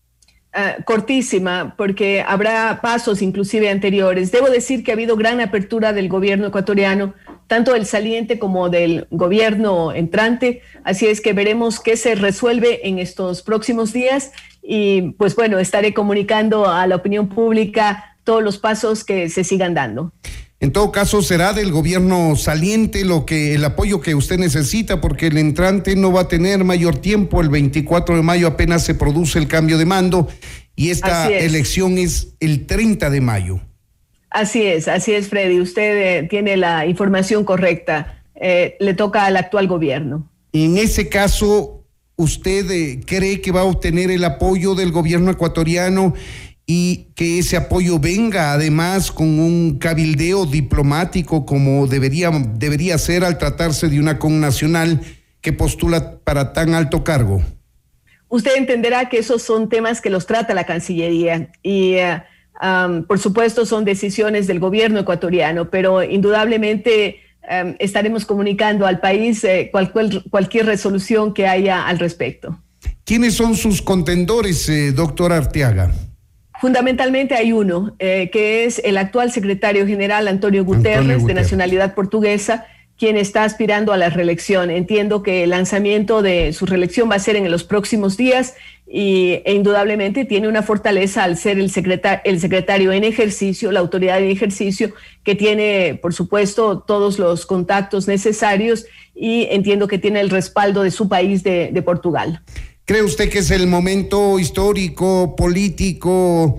[SPEAKER 12] Uh, cortísima, porque habrá pasos inclusive anteriores. Debo decir que ha habido gran apertura del gobierno ecuatoriano, tanto del saliente como del gobierno entrante, así es que veremos qué se resuelve en estos próximos días y pues bueno, estaré comunicando a la opinión pública todos los pasos que se sigan dando.
[SPEAKER 2] En todo caso, será del gobierno saliente lo que el apoyo que usted necesita, porque el entrante no va a tener mayor tiempo. El veinticuatro de mayo apenas se produce el cambio de mando y esta es. elección es el treinta de mayo.
[SPEAKER 12] Así es, así es, Freddy. Usted eh, tiene la información correcta. Eh, le toca al actual gobierno.
[SPEAKER 2] En ese caso, ¿usted eh, cree que va a obtener el apoyo del gobierno ecuatoriano y que ese apoyo venga además con un cabildeo diplomático como debería, debería ser al tratarse de una connacional que postula para tan alto cargo?
[SPEAKER 12] Usted entenderá que esos son temas que los trata la Cancillería y uh, um, por supuesto son decisiones del gobierno ecuatoriano, pero indudablemente um, estaremos comunicando al país eh, cualquier, cualquier resolución que haya al respecto.
[SPEAKER 2] ¿Quiénes son sus contendores, eh, doctor Arteaga?
[SPEAKER 12] Fundamentalmente hay uno, eh, que es el actual secretario general Antonio Guterres, Antonio Guterres, de nacionalidad portuguesa, quien está aspirando a la reelección. Entiendo que el lanzamiento de su reelección va a ser en los próximos días y, e indudablemente tiene una fortaleza al ser el secretario, el secretario en ejercicio, la autoridad en ejercicio, que tiene, por supuesto, todos los contactos necesarios y entiendo que tiene el respaldo de su país, de, de Portugal.
[SPEAKER 2] ¿Cree usted que es el momento histórico, político,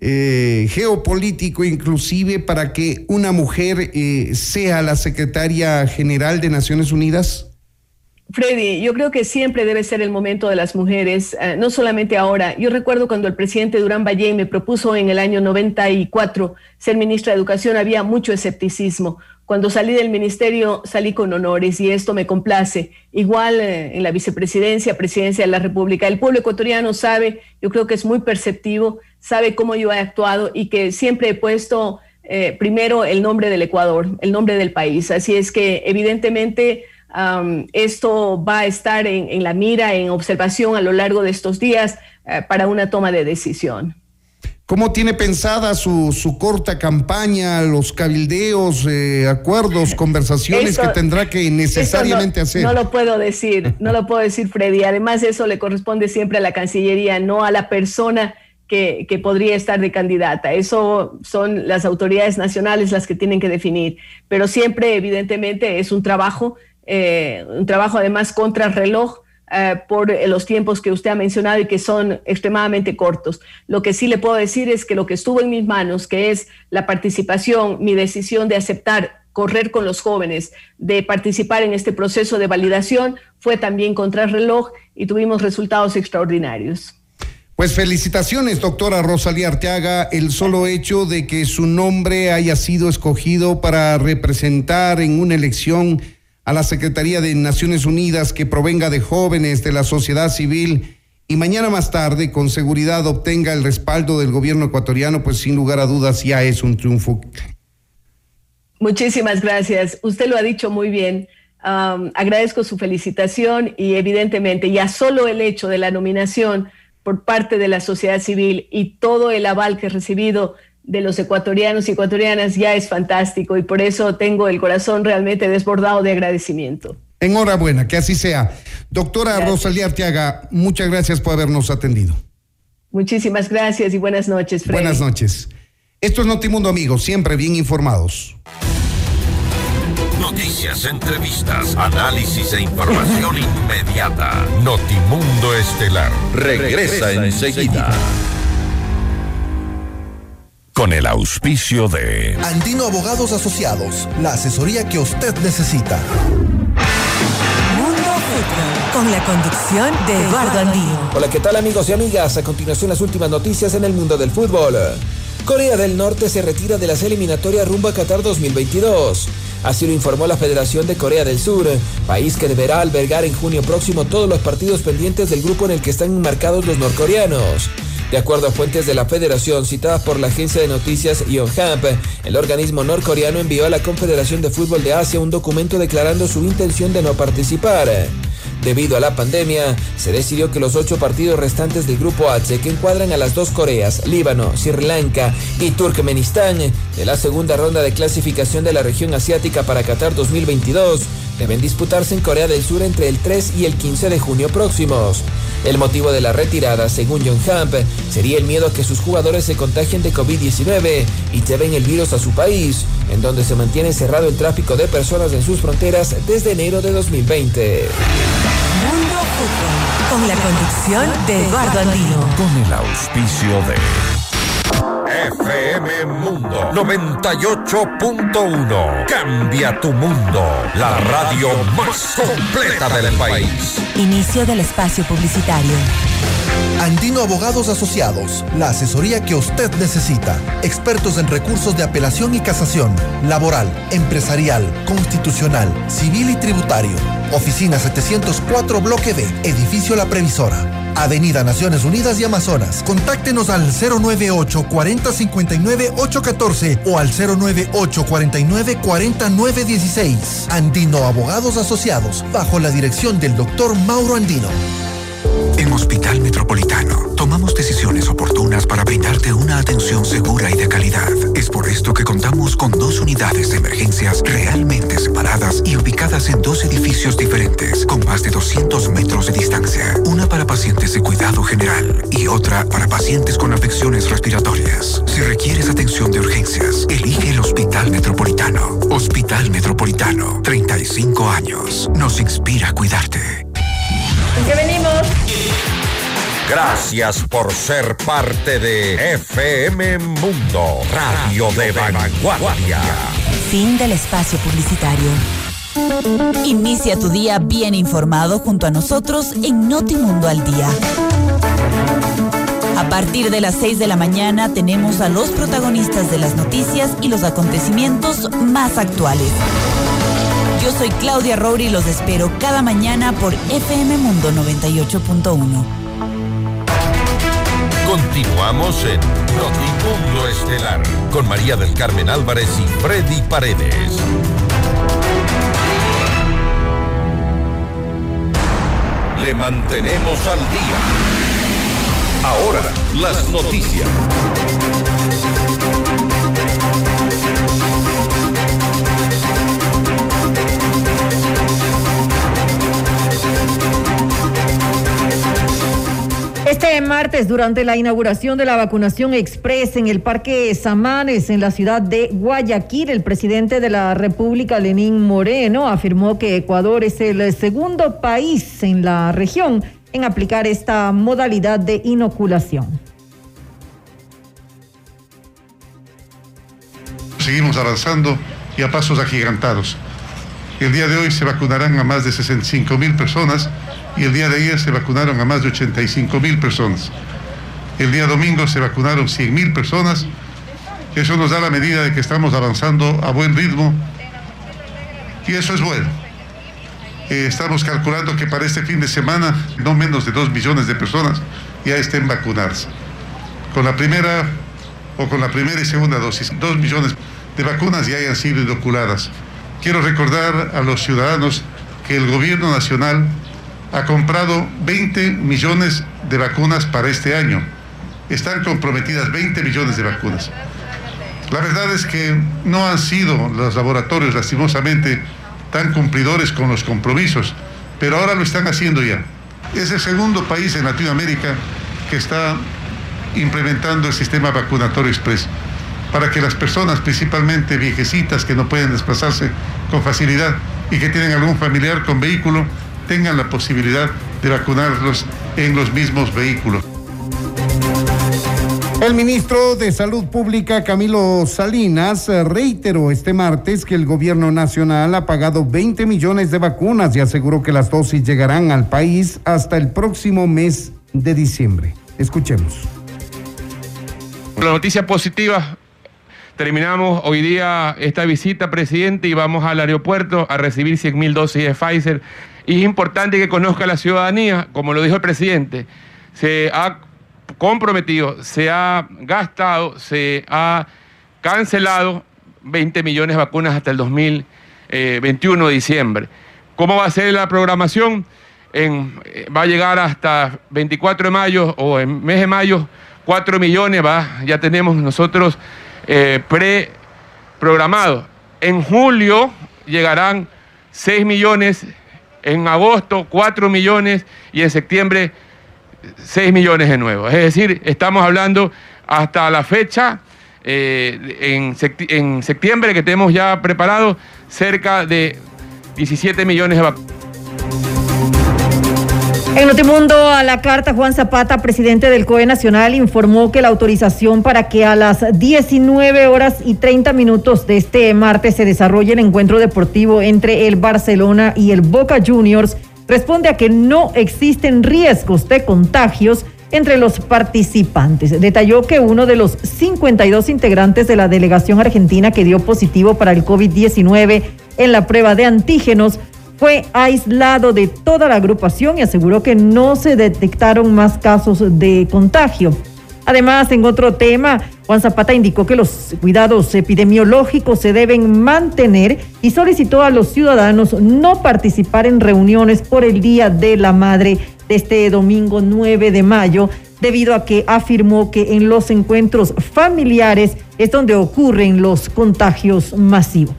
[SPEAKER 2] eh, geopolítico inclusive para que una mujer eh, sea la secretaria general de Naciones Unidas?
[SPEAKER 12] Freddy, yo creo que siempre debe ser el momento de las mujeres, eh, no solamente ahora. Yo recuerdo cuando el presidente Durán Ballén me propuso en el año noventa y cuatro ser ministra de Educación, había mucho escepticismo. Cuando salí del ministerio salí con honores y esto me complace. Igual eh, en la vicepresidencia, presidencia de la República, el pueblo ecuatoriano sabe, yo creo que es muy perceptivo, sabe cómo yo he actuado y que siempre he puesto eh, primero el nombre del Ecuador, el nombre del país. Así es que evidentemente um, esto va a estar en, en la mira, en observación a lo largo de estos días uh, para una toma de decisión.
[SPEAKER 2] ¿Cómo tiene pensada su, su corta campaña, los cabildeos, eh, acuerdos, conversaciones eso, que tendrá que necesariamente
[SPEAKER 12] no,
[SPEAKER 2] hacer?
[SPEAKER 12] No lo puedo decir, no lo puedo decir, Freddy. Además, eso le corresponde siempre a la Cancillería, no a la persona que, que podría estar de candidata. Eso son las autoridades nacionales las que tienen que definir. Pero siempre, evidentemente, es un trabajo, eh, un trabajo además contra reloj, Uh, por los tiempos que usted ha mencionado y que son extremadamente cortos. Lo que sí le puedo decir es que lo que estuvo en mis manos, que es la participación, mi decisión de aceptar correr con los jóvenes, de participar en este proceso de validación, fue también contrarreloj y tuvimos resultados extraordinarios.
[SPEAKER 2] Pues felicitaciones, doctora Rosalía Arteaga, el solo hecho de que su nombre haya sido escogido para representar en una elección a la Secretaría de Naciones Unidas que provenga de jóvenes de la sociedad civil y mañana más tarde con seguridad obtenga el respaldo del gobierno ecuatoriano, pues sin lugar a dudas ya es un triunfo.
[SPEAKER 12] Muchísimas gracias. Usted lo ha dicho muy bien. Um, agradezco su felicitación y evidentemente ya solo el hecho de la nominación por parte de la sociedad civil y todo el aval que he recibido de los ecuatorianos y ecuatorianas ya es fantástico y por eso tengo el corazón realmente desbordado de agradecimiento.
[SPEAKER 2] Enhorabuena, que así sea. Doctora gracias. Rosalía Arteaga, muchas gracias por habernos atendido.
[SPEAKER 12] Muchísimas gracias y buenas noches, Freddy.
[SPEAKER 2] Buenas noches. Esto es Notimundo, amigos, siempre bien informados.
[SPEAKER 1] Noticias, entrevistas, análisis e información inmediata. Notimundo Estelar regresa, regresa enseguida. Con el auspicio de
[SPEAKER 13] Andino Abogados Asociados, la asesoría que usted necesita.
[SPEAKER 14] Mundo Fútbol, con la conducción de Eduardo Andino.
[SPEAKER 9] Hola, ¿qué tal, amigos y amigas? A continuación, las últimas noticias en el mundo del fútbol. Corea del Norte se retira de las eliminatorias rumbo a Qatar dos mil veintidós. Así lo informó la Federación de Corea del Sur, país que deberá albergar en junio próximo todos los partidos pendientes del grupo en el que están enmarcados los norcoreanos. De acuerdo a fuentes de la federación citadas por la agencia de noticias Yonhap, el organismo norcoreano envió a la Confederación de Fútbol de Asia un documento declarando su intención de no participar. Debido a la pandemia, se decidió que los ocho partidos restantes del Grupo H, que encuadran a las dos Coreas, Líbano, Sri Lanka y Turkmenistán, de la segunda ronda de clasificación de la región asiática para Qatar dos mil veintidós, deben disputarse en Corea del Sur entre el tres y el quince de junio próximos. El motivo de la retirada, según Yonhap, sería el miedo a que sus jugadores se contagien de COVID diecinueve y lleven el virus a su país, en donde se mantiene cerrado el tráfico de personas en sus fronteras desde enero de dos mil veinte.
[SPEAKER 14] Mundo Fútbol, con la conducción de Eduardo Andino.
[SPEAKER 1] Con el auspicio de F M Mundo noventa y ocho punto uno. Cambia tu mundo. La radio más completa del país.
[SPEAKER 14] Inicio del espacio publicitario.
[SPEAKER 13] Andino Abogados Asociados, la asesoría que usted necesita. Expertos en recursos de apelación y casación, laboral, empresarial, constitucional, civil y tributario. Oficina setecientos cuatro Bloque D, Edificio La Previsora. Avenida Naciones Unidas y Amazonas. Contáctenos al cero nueve ocho, cuarenta, cincuenta y nueve, ocho catorce o al cero nueve ocho, cuarenta y nueve, cuarenta, nueve dieciséis. Andino Abogados Asociados, bajo la dirección del doctor Mauro Andino.
[SPEAKER 5] En Hospital Metropolitano, tomamos decisiones oportunas para brindarte una atención segura y de calidad. Es por esto que contamos con dos unidades de emergencias realmente separadas y ubicadas en dos edificios diferentes, con más de doscientos metros de distancia. Una para pacientes de cuidado general y otra para pacientes con afecciones respiratorias. Si requieres atención de urgencias, elige el Hospital Metropolitano. Hospital Metropolitano, treinta y cinco años. Nos inspira cuidarte.
[SPEAKER 3] ¿En qué venimos?
[SPEAKER 1] Gracias por ser parte de F M Mundo, radio de vanguardia.
[SPEAKER 14] Fin del espacio publicitario. Inicia tu día bien informado junto a nosotros en Notimundo al Día. A partir de las seis de la mañana tenemos a los protagonistas de las noticias y los acontecimientos más actuales. Yo soy Claudia Rouri y los espero cada mañana por F M Mundo noventa y ocho punto uno.
[SPEAKER 1] Continuamos en Notimundo Estelar con María del Carmen Álvarez y Freddy Paredes. Le mantenemos al día. Ahora, las noticias.
[SPEAKER 3] Este martes, durante la inauguración de la vacunación express en el Parque Samanes, en la ciudad de Guayaquil, el presidente de la República, Lenín Moreno, afirmó que Ecuador es el segundo país en la región en aplicar esta modalidad de inoculación.
[SPEAKER 15] Seguimos avanzando y a pasos agigantados. El día de hoy se vacunarán a más de sesenta y cinco mil personas y el día de ayer se vacunaron a más de ochenta y cinco mil personas. El día domingo se vacunaron cien mil personas. Eso nos da la medida de que estamos avanzando a buen ritmo y eso es bueno. Eh, estamos calculando que para este fin de semana no menos de dos millones de personas ya estén vacunadas. Con la primera o con la primera y segunda dosis, dos millones de vacunas ya hayan sido inoculadas. Quiero recordar a los ciudadanos que el gobierno nacional ha comprado veinte millones de vacunas para este año. Están comprometidas veinte millones de vacunas. La verdad es que no han sido los laboratorios, lastimosamente, tan cumplidores con los compromisos, pero ahora lo están haciendo ya. Es el segundo país en Latinoamérica que está implementando el sistema vacunatorio express para que las personas, principalmente viejecitas que no pueden desplazarse con facilidad y que tienen algún familiar con vehículo, tengan la posibilidad de vacunarlos en los mismos vehículos.
[SPEAKER 2] El ministro de Salud Pública, Camilo Salinas, reiteró este martes que el gobierno nacional ha pagado veinte millones de vacunas y aseguró que las dosis llegarán al país hasta el próximo mes de diciembre. Escuchemos.
[SPEAKER 16] La noticia positiva. Terminamos hoy día esta visita, presidente, y vamos al aeropuerto a recibir cien mil dosis de Pfizer. Y es importante que conozca la ciudadanía, como lo dijo el presidente, se ha comprometido, se ha gastado, se ha cancelado veinte millones de vacunas hasta el dos mil veintiuno de diciembre. ¿Cómo va a ser la programación? En, va a llegar hasta veinticuatro de mayo o en mes de mayo, cuatro millones, va, ya tenemos nosotros eh, pre-programados. En julio llegarán seis millones, en agosto cuatro millones y en septiembre seis millones de nuevo. Es decir, estamos hablando hasta la fecha, eh, en, septi en septiembre, que tenemos ya preparado cerca de diecisiete millones de vacunas.
[SPEAKER 3] En Notimundo a la carta, Juan Zapata, presidente del C O E Nacional, informó que la autorización para que a las diecinueve horas y treinta minutos de este martes se desarrolle el encuentro deportivo entre el Barcelona y el Boca Juniors responde a que no existen riesgos de contagios entre los participantes. Detalló que uno de los cincuenta y dos integrantes de la delegación argentina que dio positivo para el COVID diecinueve en la prueba de antígenos fue aislado de toda la agrupación y aseguró que no se detectaron más casos de contagio. Además, en otro tema, Juan Zapata indicó que los cuidados epidemiológicos se deben mantener y solicitó a los ciudadanos no participar en reuniones por el Día de la Madre de este domingo nueve de mayo, debido a que afirmó que en los encuentros familiares es donde ocurren los contagios masivos.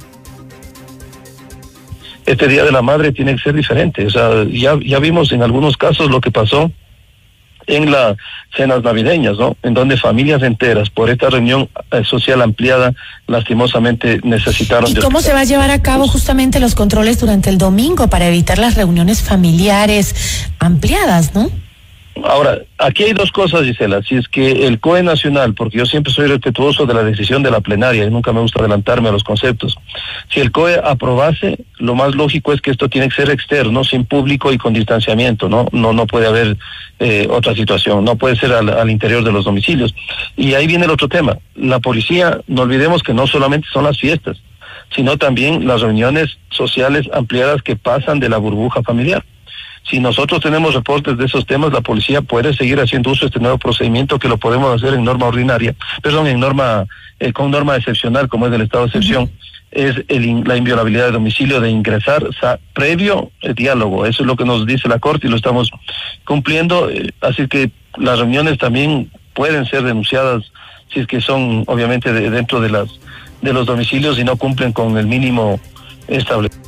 [SPEAKER 17] Este Día de la Madre tiene que ser diferente. O sea, ya, ya vimos en algunos casos lo que pasó en las cenas navideñas, ¿no? En donde familias enteras, por esta reunión eh, social ampliada, lastimosamente necesitaron...
[SPEAKER 18] ¿Y cómo se va a llevar a cabo justamente los controles durante el domingo para evitar las reuniones familiares ampliadas, no?
[SPEAKER 17] Ahora, aquí hay dos cosas, Gisela. Si es que el C O E Nacional, porque yo siempre soy respetuoso de la decisión de la plenaria y nunca me gusta adelantarme a los conceptos, si el C O E aprobase, lo más lógico es que esto tiene que ser externo, sin público y con distanciamiento, ¿no? No, no puede haber eh, otra situación, no puede ser al, al interior de los domicilios. Y ahí viene el otro tema. La policía, no olvidemos que no solamente son las fiestas, sino también las reuniones sociales ampliadas que pasan de la burbuja familiar. Si nosotros tenemos reportes de esos temas, la policía puede seguir haciendo uso de este nuevo procedimiento que lo podemos hacer en norma ordinaria, perdón, en norma, eh, con norma excepcional, como es del estado de excepción, uh-huh. es el, la inviolabilidad de domicilio de ingresar sa, previo el diálogo. Eso es lo que nos dice la Corte y lo estamos cumpliendo. Eh, así que las reuniones también pueden ser denunciadas si es que son, obviamente, de, dentro de las de los domicilios y no cumplen con el mínimo establecido.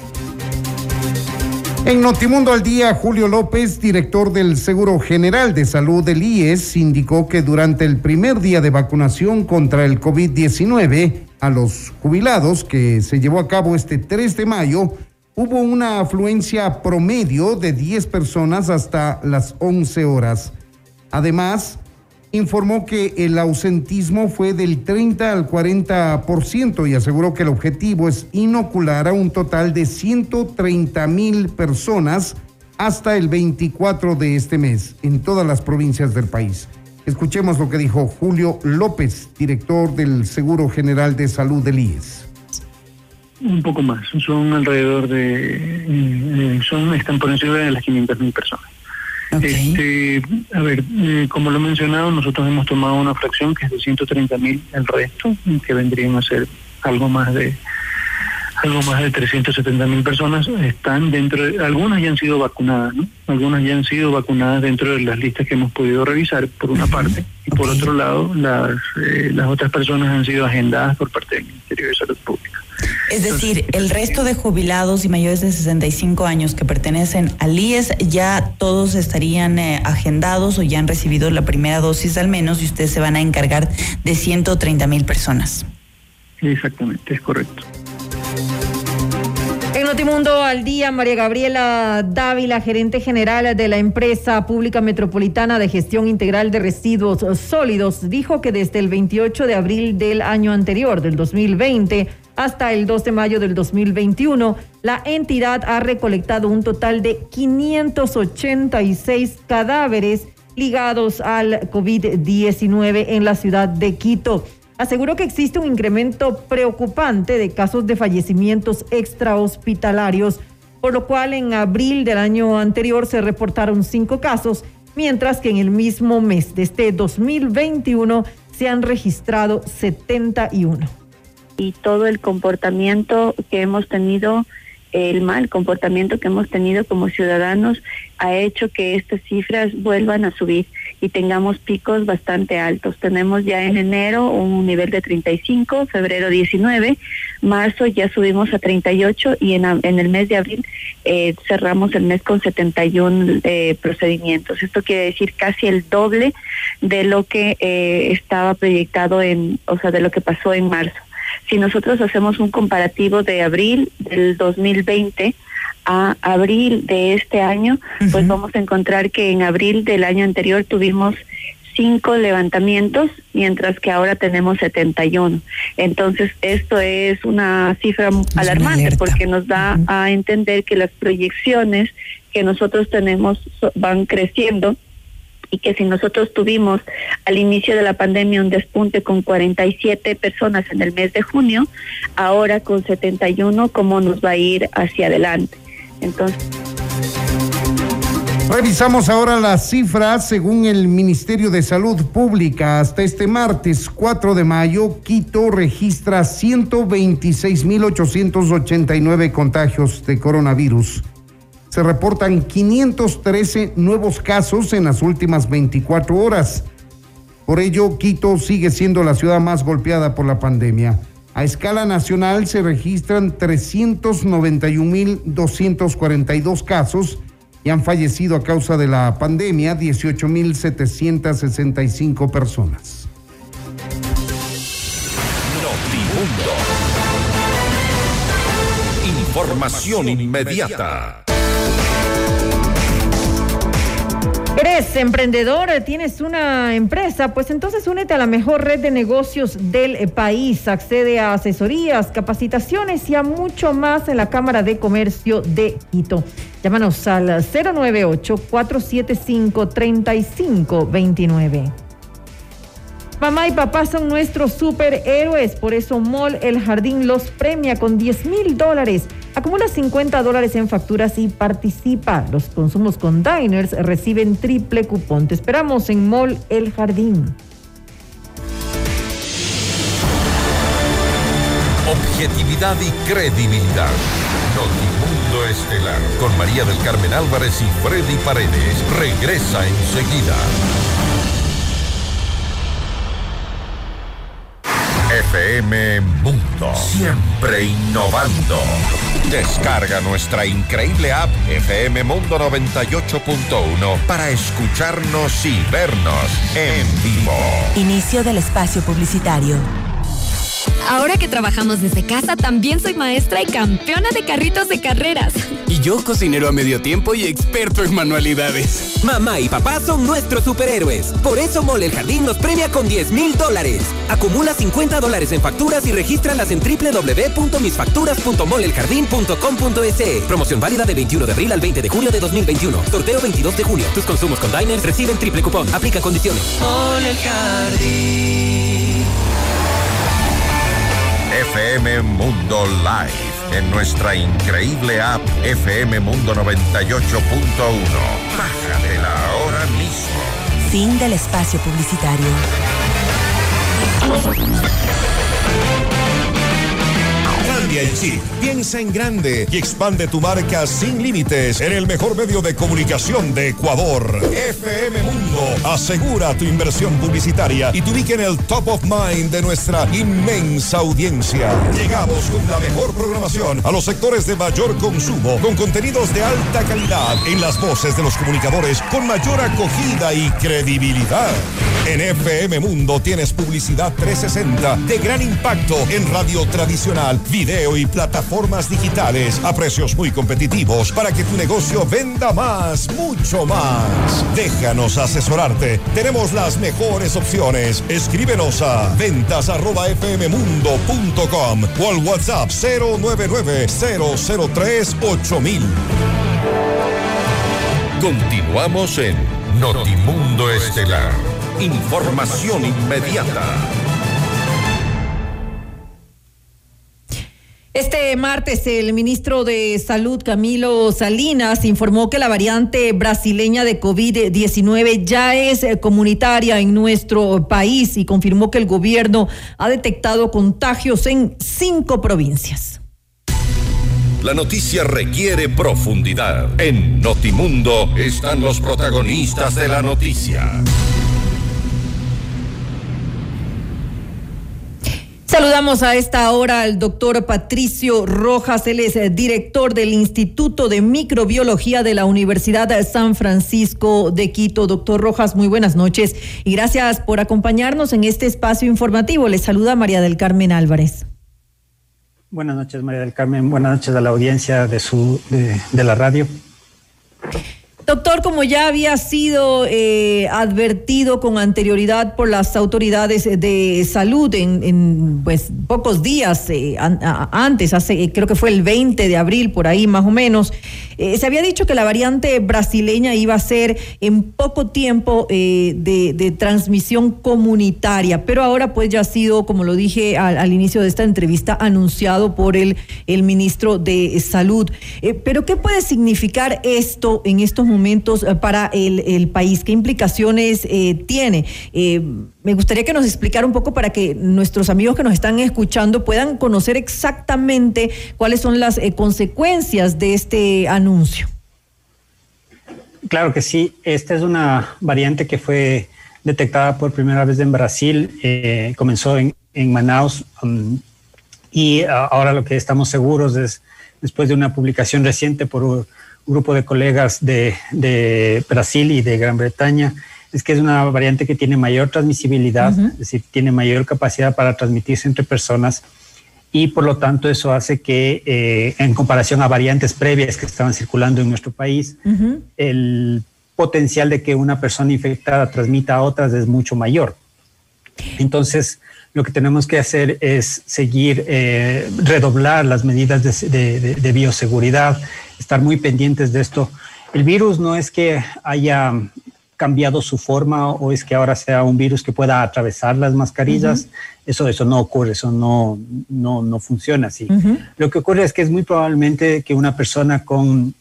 [SPEAKER 2] En Notimundo al Día, Julio López, director del Seguro General de Salud del I E S, indicó que durante el primer día de vacunación contra el COVID diecinueve a los jubilados, que se llevó a cabo este tres de mayo, hubo una afluencia promedio de diez personas hasta las once horas. Además, informó que el ausentismo fue del treinta al cuarenta por ciento y aseguró que el objetivo es inocular a un total de ciento treinta mil personas hasta el veinticuatro de este mes en todas las provincias del país. Escuchemos lo que dijo Julio López, director del Seguro General de Salud del I E S.
[SPEAKER 19] Un poco más, son alrededor de, eh, son están por encima de las quinientas mil personas. Okay. Este, a ver, eh, como lo he mencionado, nosotros hemos tomado una fracción que es de ciento treinta mil, el resto, que vendrían a ser algo más de algo más de trescientas setenta mil personas, están dentro de, algunas ya han sido vacunadas, ¿no? Algunas ya han sido vacunadas dentro de las listas que hemos podido revisar, por una uh-huh. parte, y por okay. otro lado, las, eh, las otras personas han sido agendadas por parte del Ministerio de Salud Pública.
[SPEAKER 14] Es decir, el resto de jubilados y mayores de sesenta y cinco años que pertenecen al I E S, ya todos estarían eh, agendados o ya han recibido la primera dosis al menos y ustedes se van a encargar de ciento treinta mil personas.
[SPEAKER 19] Exactamente, es correcto.
[SPEAKER 3] En Notimundo al Día, María Gabriela Dávila, gerente general de la empresa pública metropolitana de gestión integral de residuos sólidos, dijo que desde el veintiocho de abril del año anterior, del dos mil veinte, hasta el dos de mayo del dos mil veintiuno, la entidad ha recolectado un total de quinientos ochenta y seis cadáveres ligados al COVID diecinueve en la ciudad de Quito. Aseguró que existe un incremento preocupante de casos de fallecimientos extrahospitalarios, por lo cual en abril del año anterior se reportaron cinco casos, mientras que en el mismo mes de este dos mil veintiuno se han registrado setenta y uno.
[SPEAKER 20] Y todo el comportamiento que hemos tenido, el mal comportamiento que hemos tenido como ciudadanos, ha hecho que estas cifras vuelvan a subir y tengamos picos bastante altos. Tenemos ya en enero un nivel de treinta y cinco, febrero diecinueve, marzo ya subimos a treinta y ocho y en, en el mes de abril eh, cerramos el mes con setenta y uno eh, procedimientos. Esto quiere decir casi el doble de lo que eh, estaba proyectado en, o sea, de lo que pasó en marzo. Si nosotros hacemos un comparativo de abril del dos mil veinte a abril de este año, uh-huh. pues vamos a encontrar que en abril del año anterior tuvimos cinco levantamientos, mientras que ahora tenemos setenta y uno. Entonces, esto es una cifra es alarmante una porque nos da uh-huh. a entender que las proyecciones que nosotros tenemos van creciendo, y que si nosotros tuvimos al inicio de la pandemia un despunte con cuarenta y siete personas en el mes de junio, ahora con setenta y uno, ¿cómo nos va a ir hacia adelante? Entonces...
[SPEAKER 2] Revisamos ahora las cifras según el Ministerio de Salud Pública. Hasta este martes cuatro de mayo, Quito registra ciento veintiséis mil ochocientos ochenta y nueve contagios de coronavirus. Se reportan quinientos trece nuevos casos en las últimas veinticuatro horas. Por ello, Quito sigue siendo la ciudad más golpeada por la pandemia. A escala nacional se registran trescientos noventa y un mil doscientos cuarenta y dos casos y han fallecido a causa de la pandemia dieciocho mil setecientos sesenta y cinco personas.
[SPEAKER 1] Notimundo. Información inmediata.
[SPEAKER 3] ¿Eres emprendedor? ¿Tienes una empresa? Pues entonces únete a la mejor red de negocios del país. Accede a asesorías, capacitaciones y a mucho más en la Cámara de Comercio de Quito. Llámanos al cero nueve ocho, cuatro siete cinco, tres cinco dos nueve. Mamá y papá son nuestros superhéroes, por eso Mall El Jardín los premia con diez mil dólares. Acumula cincuenta dólares en facturas y participa. Los consumos con Diners reciben triple cupón. Te esperamos en Mall El Jardín.
[SPEAKER 1] Objetividad y credibilidad. Notimundo Estelar con María del Carmen Álvarez y Freddy Paredes. Regresa enseguida. F M Mundo, siempre innovando. Descarga nuestra increíble app F M Mundo noventa y ocho punto uno para escucharnos y vernos en vivo.
[SPEAKER 14] Inicio del espacio publicitario.
[SPEAKER 7] Ahora que trabajamos desde casa, también soy maestra y campeona de carritos de carreras.
[SPEAKER 8] Y yo cocinero a medio tiempo y experto en manualidades.
[SPEAKER 9] Mamá y papá son nuestros superhéroes. Por eso Mall El Jardín nos premia con diez mil dólares. Acumula cincuenta dólares en facturas y regístralas en doble u doble u doble u punto mis facturas punto mall el jardín punto com punto es. Promoción válida del veintiuno de abril al veinte de julio de dos mil veintiuno. Sorteo veintidós de junio. Tus consumos con Diners reciben triple cupón. Aplica condiciones.
[SPEAKER 10] Mall El Jardín.
[SPEAKER 1] F M Mundo Live en nuestra increíble app F M Mundo noventa y ocho punto uno. Bájatela ahora mismo.
[SPEAKER 14] Fin del espacio publicitario.
[SPEAKER 21] Cambia el chip, piensa en grande y expande tu marca sin límites en el mejor medio de comunicación de Ecuador. F M Mundo asegura tu inversión publicitaria y te ubica en el top of mind de nuestra inmensa audiencia. Llegamos con la mejor programación a los sectores de mayor consumo, con contenidos de alta calidad en las voces de los comunicadores con mayor acogida y credibilidad. En F M Mundo tienes publicidad trescientos sesenta de gran impacto en radio tradicional, video y plataformas digitales a precios muy competitivos para que tu negocio venda más, mucho más. Déjanos asesorarte. Tenemos las mejores opciones. Escríbenos a ventas arroba f m mundo punto com o al WhatsApp cero nueve nueve, cero cero tres, ocho mil.
[SPEAKER 1] Continuamos en Notimundo Estelar. Información inmediata.
[SPEAKER 3] Este martes, el ministro de Salud, Camilo Salinas, informó que la variante brasileña de COVID diecinueve ya es comunitaria en nuestro país y confirmó que el gobierno ha detectado contagios en cinco provincias.
[SPEAKER 1] La noticia requiere profundidad. En Notimundo están los protagonistas de la noticia.
[SPEAKER 3] Saludamos a esta hora al doctor Patricio Rojas. Él es director del Instituto de Microbiología de la Universidad de San Francisco de Quito. Doctor Rojas, muy buenas noches y gracias por acompañarnos en este espacio informativo. Les saluda María del Carmen Álvarez.
[SPEAKER 11] Buenas noches, María del Carmen. Buenas noches a la audiencia de, su, de, de la radio.
[SPEAKER 3] Doctor, como ya había sido eh, advertido con anterioridad por las autoridades de salud en, en pues pocos días eh, an, a, antes, hace eh, creo que fue el veinte de abril, por ahí más o menos, eh, se había dicho que la variante brasileña iba a ser en poco tiempo eh, de, de transmisión comunitaria, pero ahora pues ya ha sido, como lo dije al, al inicio de esta entrevista, anunciado por el, el ministro de Salud. Eh, pero ¿qué puede significar esto en estos momentos para el, el país? ¿Qué implicaciones eh, tiene? Eh, me gustaría que nos explicara un poco para que nuestros amigos que nos están escuchando puedan conocer exactamente cuáles son las eh, consecuencias de este anuncio.
[SPEAKER 11] Claro que sí. Esta es una variante que fue detectada por primera vez en Brasil. Eh, comenzó en, en Manaus um, y ahora lo que estamos seguros es, después de una publicación reciente por un grupo de colegas de, de Brasil y de Gran Bretaña, es que es una variante que tiene mayor transmisibilidad, uh-huh. es decir, tiene mayor capacidad para transmitirse entre personas, y por lo tanto eso hace que eh, en comparación a variantes previas que estaban circulando en nuestro país, uh-huh. el potencial de que una persona infectada transmita a otras es mucho mayor. Entonces, lo que tenemos que hacer es seguir, eh, redoblar las medidas de, de, de, de bioseguridad, estar muy pendientes de esto. El virus no es que haya cambiado su forma o es que ahora sea un virus que pueda atravesar las mascarillas. Uh-huh. Eso, eso no ocurre, eso no, no, no funciona así. Uh-huh. Lo que ocurre es que es muy probablemente que una persona con,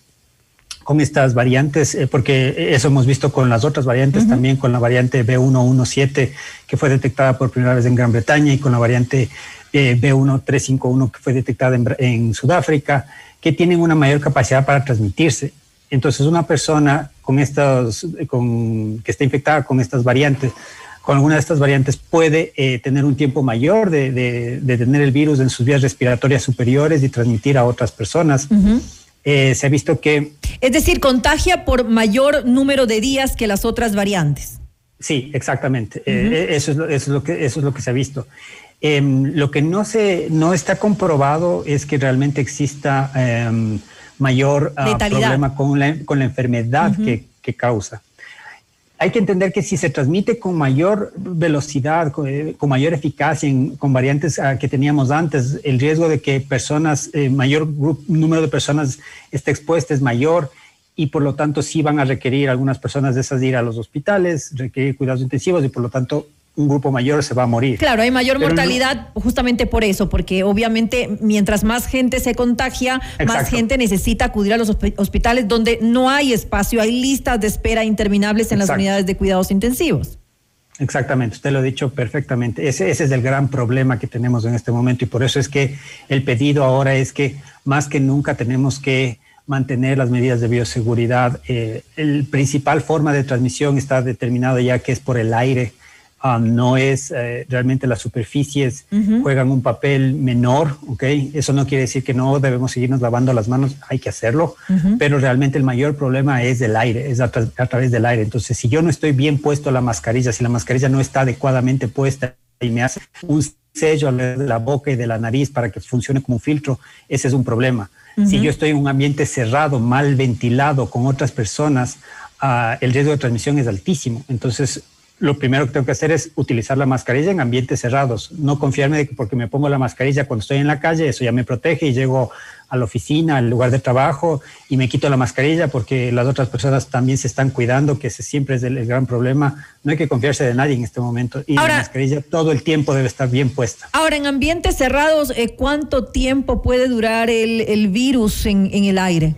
[SPEAKER 11] con estas variantes, eh, porque eso hemos visto con las otras variantes, uh-huh. también con la variante B uno punto diecisiete que fue detectada por primera vez en Gran Bretaña y con la variante eh, B uno punto trescientos cincuenta y uno que fue detectada en, en Sudáfrica, que tienen una mayor capacidad para transmitirse. Entonces, una persona con estos, con, que está infectada con estas variantes, con alguna de estas variantes, puede eh, tener un tiempo mayor de, de, de tener el virus en sus vías respiratorias superiores y transmitir a otras personas. Uh-huh. Eh, se ha visto que...
[SPEAKER 3] Es decir, contagia por mayor número de días que las otras variantes.
[SPEAKER 11] Sí, exactamente. Uh-huh. Eh, eso, es lo, eso, es lo que, eso es lo que se ha visto. Eh, lo que no se no está comprobado es que realmente exista eh, mayor uh, problema con la, con la enfermedad uh-huh. que, que causa. Hay que entender que si se transmite con mayor velocidad, con, eh, con mayor eficacia, en, con variantes uh, que teníamos antes, el riesgo de que personas, eh, mayor grupo, número de personas esté expuesta es mayor, y por lo tanto sí van a requerir algunas personas de esas de ir a los hospitales, requerir cuidados intensivos, y por lo tanto un grupo mayor se va a morir.
[SPEAKER 3] Claro, hay mayor Pero mortalidad no, justamente por eso, porque obviamente mientras más gente se contagia, exacto. más gente necesita acudir a los hospitales donde no hay espacio, hay listas de espera interminables en exacto. las unidades de cuidados intensivos.
[SPEAKER 11] Exactamente, usted lo ha dicho perfectamente. Ese, ese es el gran problema que tenemos en este momento, y por eso es que el pedido ahora es que más que nunca tenemos que mantener las medidas de bioseguridad. Eh, el principal forma de transmisión está determinado ya que es por el aire. Um, no es eh, realmente las superficies uh-huh. juegan un papel menor, ¿ok? Eso no quiere decir que no debemos seguirnos lavando las manos, hay que hacerlo, uh-huh. pero realmente el mayor problema es el aire, es a, tra- a través del aire. Entonces, si yo no estoy bien puesto la mascarilla, si la mascarilla no está adecuadamente puesta y me hace un sello alrededor de la boca y de la nariz para que funcione como un filtro, ese es un problema. Uh-huh. Si yo estoy en un ambiente cerrado, mal ventilado con otras personas, uh, el riesgo de transmisión es altísimo. Entonces, lo primero que tengo que hacer es utilizar la mascarilla en ambientes cerrados. No confiarme de que porque me pongo la mascarilla cuando estoy en la calle, eso ya me protege y llego a la oficina, al lugar de trabajo y me quito la mascarilla porque las otras personas también se están cuidando, que ese siempre es el, el gran problema. No hay que confiarse de nadie en este momento y ahora, la mascarilla todo el tiempo debe estar bien puesta.
[SPEAKER 3] Ahora, en ambientes cerrados, eh, ¿cuánto tiempo puede durar el, el virus en, en el aire?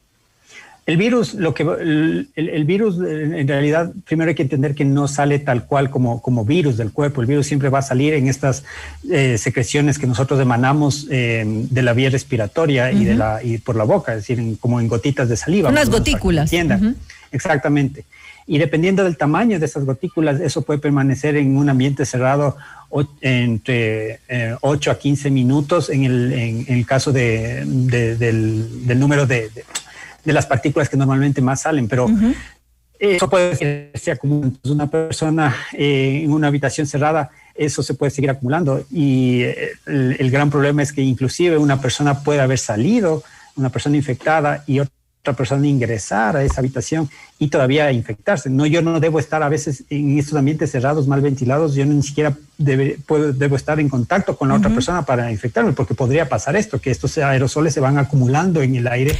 [SPEAKER 11] El virus, lo que el, el virus en realidad primero hay que entender que no sale tal cual como, como virus del cuerpo. El virus siempre va a salir en estas eh, secreciones que nosotros emanamos eh, de la vía respiratoria uh-huh. y de la y por la boca, es decir, en, como en gotitas de saliva.
[SPEAKER 3] Unas gotículas.
[SPEAKER 11] Uh-huh. Exactamente. Y dependiendo del tamaño de esas gotículas, eso puede permanecer en un ambiente cerrado o, entre eh, ocho a quince minutos en el, en, en el caso de, de, del, del número de, de de las partículas que normalmente más salen, pero uh-huh. eso puede ser, se acumula. Entonces, una persona eh, en una habitación cerrada, eso se puede seguir acumulando. Y eh, el, el gran problema es que inclusive una persona puede haber salido, una persona infectada, y otra persona ingresar a esa habitación y todavía infectarse. No, yo no debo estar a veces en estos ambientes cerrados, mal ventilados, yo ni siquiera debe, puedo, debo estar en contacto con la uh-huh. otra persona para infectarme, porque podría pasar esto, que estos aerosoles se van acumulando en el aire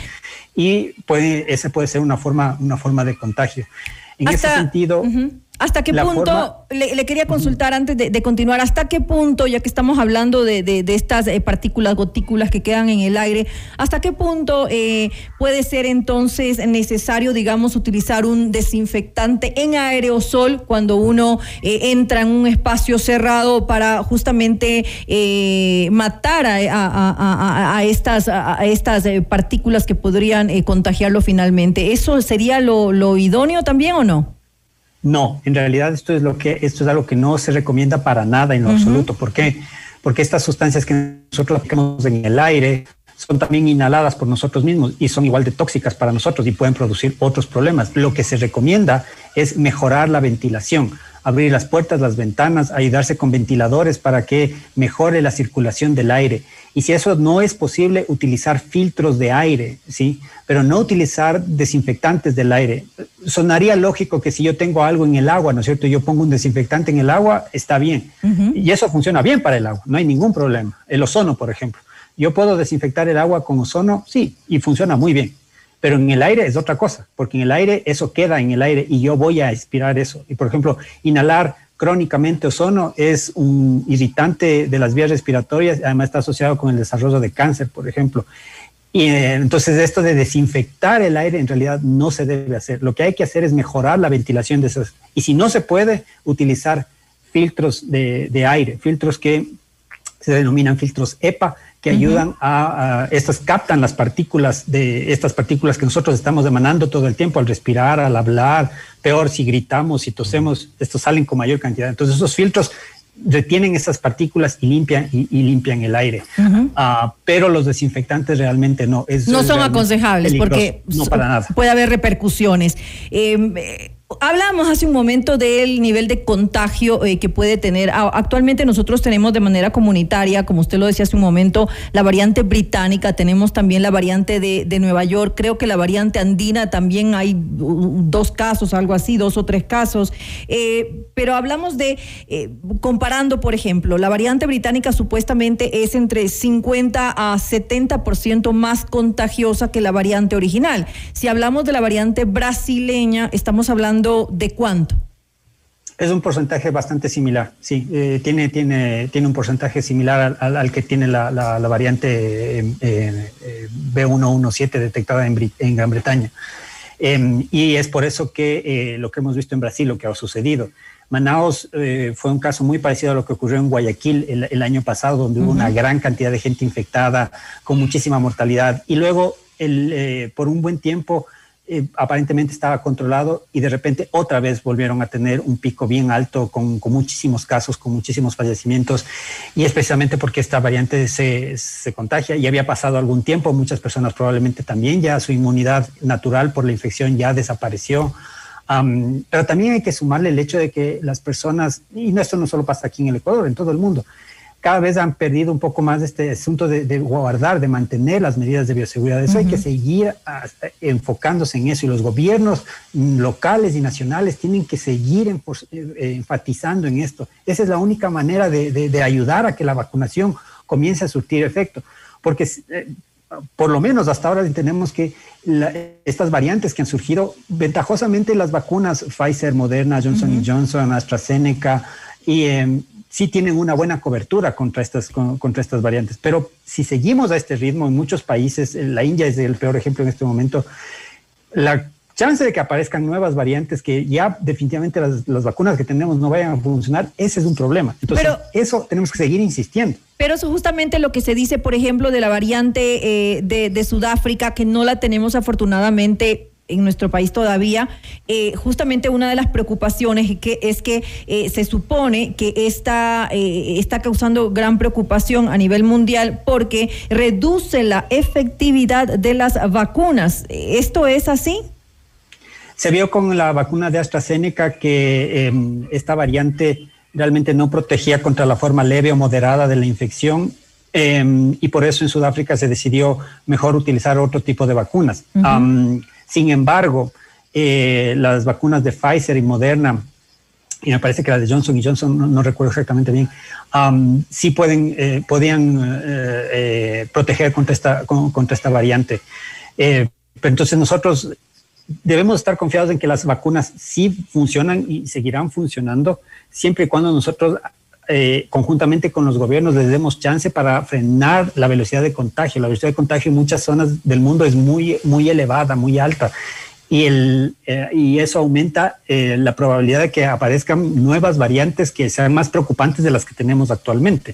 [SPEAKER 11] y puede, esa puede ser una forma, una forma de contagio. En Hasta, ese sentido... Uh-huh.
[SPEAKER 3] ¿Hasta qué punto, forma, le, le quería consultar uh-huh. antes de, de continuar, hasta qué punto, ya que estamos hablando de, de, de estas eh, partículas, gotículas que quedan en el aire, hasta qué punto eh, puede ser entonces necesario, digamos, utilizar un desinfectante en aerosol cuando uno eh, entra en un espacio cerrado para justamente eh, matar a, a, a, a estas, a estas eh, partículas que podrían eh, contagiarlo finalmente? ¿Eso sería lo, lo idóneo también o no?
[SPEAKER 11] No, en realidad esto es lo que esto es algo que no se recomienda para nada en lo uh-huh. absoluto. ¿Por qué? Porque estas sustancias que nosotros aplicamos en el aire son también inhaladas por nosotros mismos y son igual de tóxicas para nosotros y pueden producir otros problemas. Lo que se recomienda es mejorar la ventilación, abrir las puertas, las ventanas, ayudarse con ventiladores para que mejore la circulación del aire. Y si eso no es posible, utilizar filtros de aire, ¿sí? Pero no utilizar desinfectantes del aire. Sonaría lógico que si yo tengo algo en el agua, ¿no es cierto? Yo pongo un desinfectante en el agua, está bien. Uh-huh. Y eso funciona bien para el agua, no hay ningún problema. El ozono, por ejemplo. ¿Yo puedo desinfectar el agua con ozono? Sí, y funciona muy bien. Pero en el aire es otra cosa, porque en el aire eso queda en el aire y yo voy a expirar eso. Y, por ejemplo, inhalar crónicamente ozono es un irritante de las vías respiratorias, además está asociado con el desarrollo de cáncer, por ejemplo. Y eh, entonces esto de desinfectar el aire en realidad no se debe hacer. Lo que hay que hacer es mejorar la ventilación de esas. Y si no se puede, utilizar filtros de, de aire, filtros que se denominan filtros E P A, que ayudan uh-huh. a, a, estas captan las partículas de estas partículas que nosotros estamos emanando todo el tiempo al respirar, al hablar, peor si gritamos, si tosemos, estos salen con mayor cantidad. Entonces esos filtros retienen esas partículas y limpian y, y limpian el aire. Uh-huh. Uh, pero los desinfectantes realmente no. Es,
[SPEAKER 3] no
[SPEAKER 11] es
[SPEAKER 3] son aconsejables
[SPEAKER 11] peligroso.
[SPEAKER 3] Porque
[SPEAKER 11] no para nada.
[SPEAKER 3] Puede haber repercusiones. Eh, Hablamos hace un momento del nivel de contagio eh, que puede tener. Actualmente nosotros tenemos de manera comunitaria, como usted lo decía hace un momento, la variante británica, tenemos también la variante de, de Nueva York, creo que la variante andina también hay dos casos, algo así, dos o tres casos. Eh, pero hablamos de, eh, comparando, por ejemplo, la variante británica supuestamente es entre cincuenta a setenta por ciento más contagiosa que la variante original. Si hablamos de la variante brasileña, estamos hablando ¿de cuánto?
[SPEAKER 11] Es un porcentaje bastante similar, sí, eh, tiene, tiene, tiene un porcentaje similar al, al, al que tiene la, la, la variante eh, eh, B uno uno siete detectada en, en Gran Bretaña. Eh, y es por eso que eh, lo que hemos visto en Brasil, lo que ha sucedido. Manaus eh, fue un caso muy parecido a lo que ocurrió en Guayaquil el, el año pasado, donde uh-huh. hubo una gran cantidad de gente infectada, con muchísima mortalidad. Y luego, el, eh, por un buen tiempo, Eh, aparentemente estaba controlado y de repente otra vez volvieron a tener un pico bien alto con, con muchísimos casos, con muchísimos fallecimientos, y es precisamente porque esta variante se, se contagia y había pasado algún tiempo, muchas personas probablemente también ya su inmunidad natural por la infección ya desapareció. Um, pero también hay que sumarle el hecho de que las personas, y esto no solo pasa aquí en el Ecuador, en todo el mundo, cada vez han perdido un poco más este asunto de, de guardar, de mantener las medidas de bioseguridad. Eso uh-huh. hay que seguir a, enfocándose en eso, y los gobiernos locales y nacionales tienen que seguir en, eh, enfatizando en esto. Esa es la única manera de, de, de ayudar a que la vacunación comience a surtir efecto, porque eh, por lo menos hasta ahora entendemos que la, estas variantes que han surgido, ventajosamente las vacunas Pfizer, Moderna, Johnson uh-huh. y Johnson, AstraZeneca y eh, sí tienen una buena cobertura contra estas, contra estas variantes. Pero si seguimos a este ritmo en muchos países, la India es el peor ejemplo en este momento, la chance de que aparezcan nuevas variantes que ya definitivamente las, las vacunas que tenemos no vayan a funcionar, ese es un problema. Entonces, pero, eso tenemos que seguir insistiendo.
[SPEAKER 3] Pero eso es justamente lo que se dice, por ejemplo, de la variante eh, de, de Sudáfrica, que no la tenemos afortunadamente en nuestro país todavía. Eh, justamente una de las preocupaciones que es que eh, se supone que esta, eh, está causando gran preocupación a nivel mundial porque reduce la efectividad de las vacunas. ¿Esto es así?
[SPEAKER 11] Se vio con la vacuna de AstraZeneca que eh, esta variante realmente no protegía contra la forma leve o moderada de la infección eh, y por eso en Sudáfrica se decidió mejor utilizar otro tipo de vacunas. Uh-huh. Um, sin embargo, eh, las vacunas de Pfizer y Moderna, y me parece que la de Johnson y Johnson, no, no recuerdo exactamente bien, um, sí pueden, eh, podían eh, eh, proteger contra esta, con, contra esta variante. Eh, pero entonces nosotros debemos estar confiados en que las vacunas sí funcionan y seguirán funcionando siempre y cuando nosotros eh, conjuntamente con los gobiernos les demos chance para frenar la velocidad de contagio. La velocidad de contagio en muchas zonas del mundo es muy, muy elevada, muy alta. Y, el, eh, y eso aumenta eh, la probabilidad de que aparezcan nuevas variantes que sean más preocupantes de las que tenemos actualmente.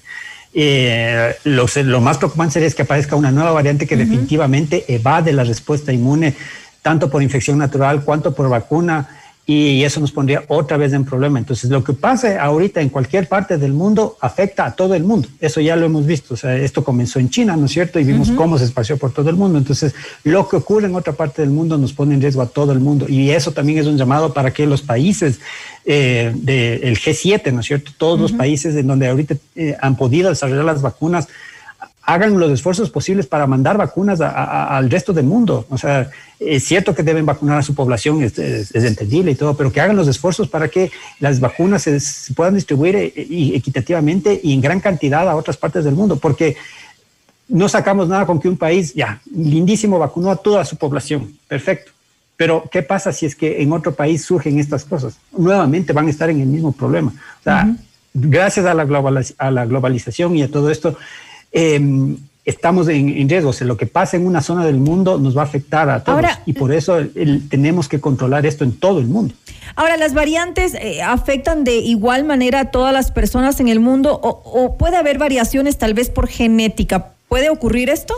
[SPEAKER 11] Eh, lo, lo más preocupante sería es que aparezca una nueva variante que uh-huh. definitivamente evade la respuesta inmune, tanto por infección natural cuanto por vacuna, y eso nos pondría otra vez en problema. Entonces, lo que pase ahorita en cualquier parte del mundo afecta a todo el mundo. Eso ya lo hemos visto. O sea, esto comenzó en China, ¿no es cierto? Y vimos uh-huh. cómo se esparció por todo el mundo. Entonces, lo que ocurre en otra parte del mundo nos pone en riesgo a todo el mundo. Y eso también es un llamado para que los países eh, del G siete, ¿no es cierto? Todos uh-huh. los países en donde ahorita eh, han podido desarrollar las vacunas, hagan los esfuerzos posibles para mandar vacunas a, a, al resto del mundo. O sea, es cierto que deben vacunar a su población, es, es, es entendible y todo, pero que hagan los esfuerzos para que las vacunas se, se puedan distribuir equitativamente y en gran cantidad a otras partes del mundo, porque no sacamos nada con que un país, ya, lindísimo, vacunó a toda su población, perfecto. Pero, ¿qué pasa si es que en otro país surgen estas cosas? Nuevamente van a estar en el mismo problema. O sea, uh-huh. gracias a la, globaliz- a la globalización y a todo esto, Eh, estamos en, en riesgo. O sea, lo que pasa en una zona del mundo nos va a afectar a todos. Ahora, y por eso el, tenemos que controlar esto en todo el mundo.
[SPEAKER 3] Ahora, ¿las variantes eh, afectan de igual manera a todas las personas en el mundo o, o puede haber variaciones tal vez por genética? ¿Puede ocurrir esto?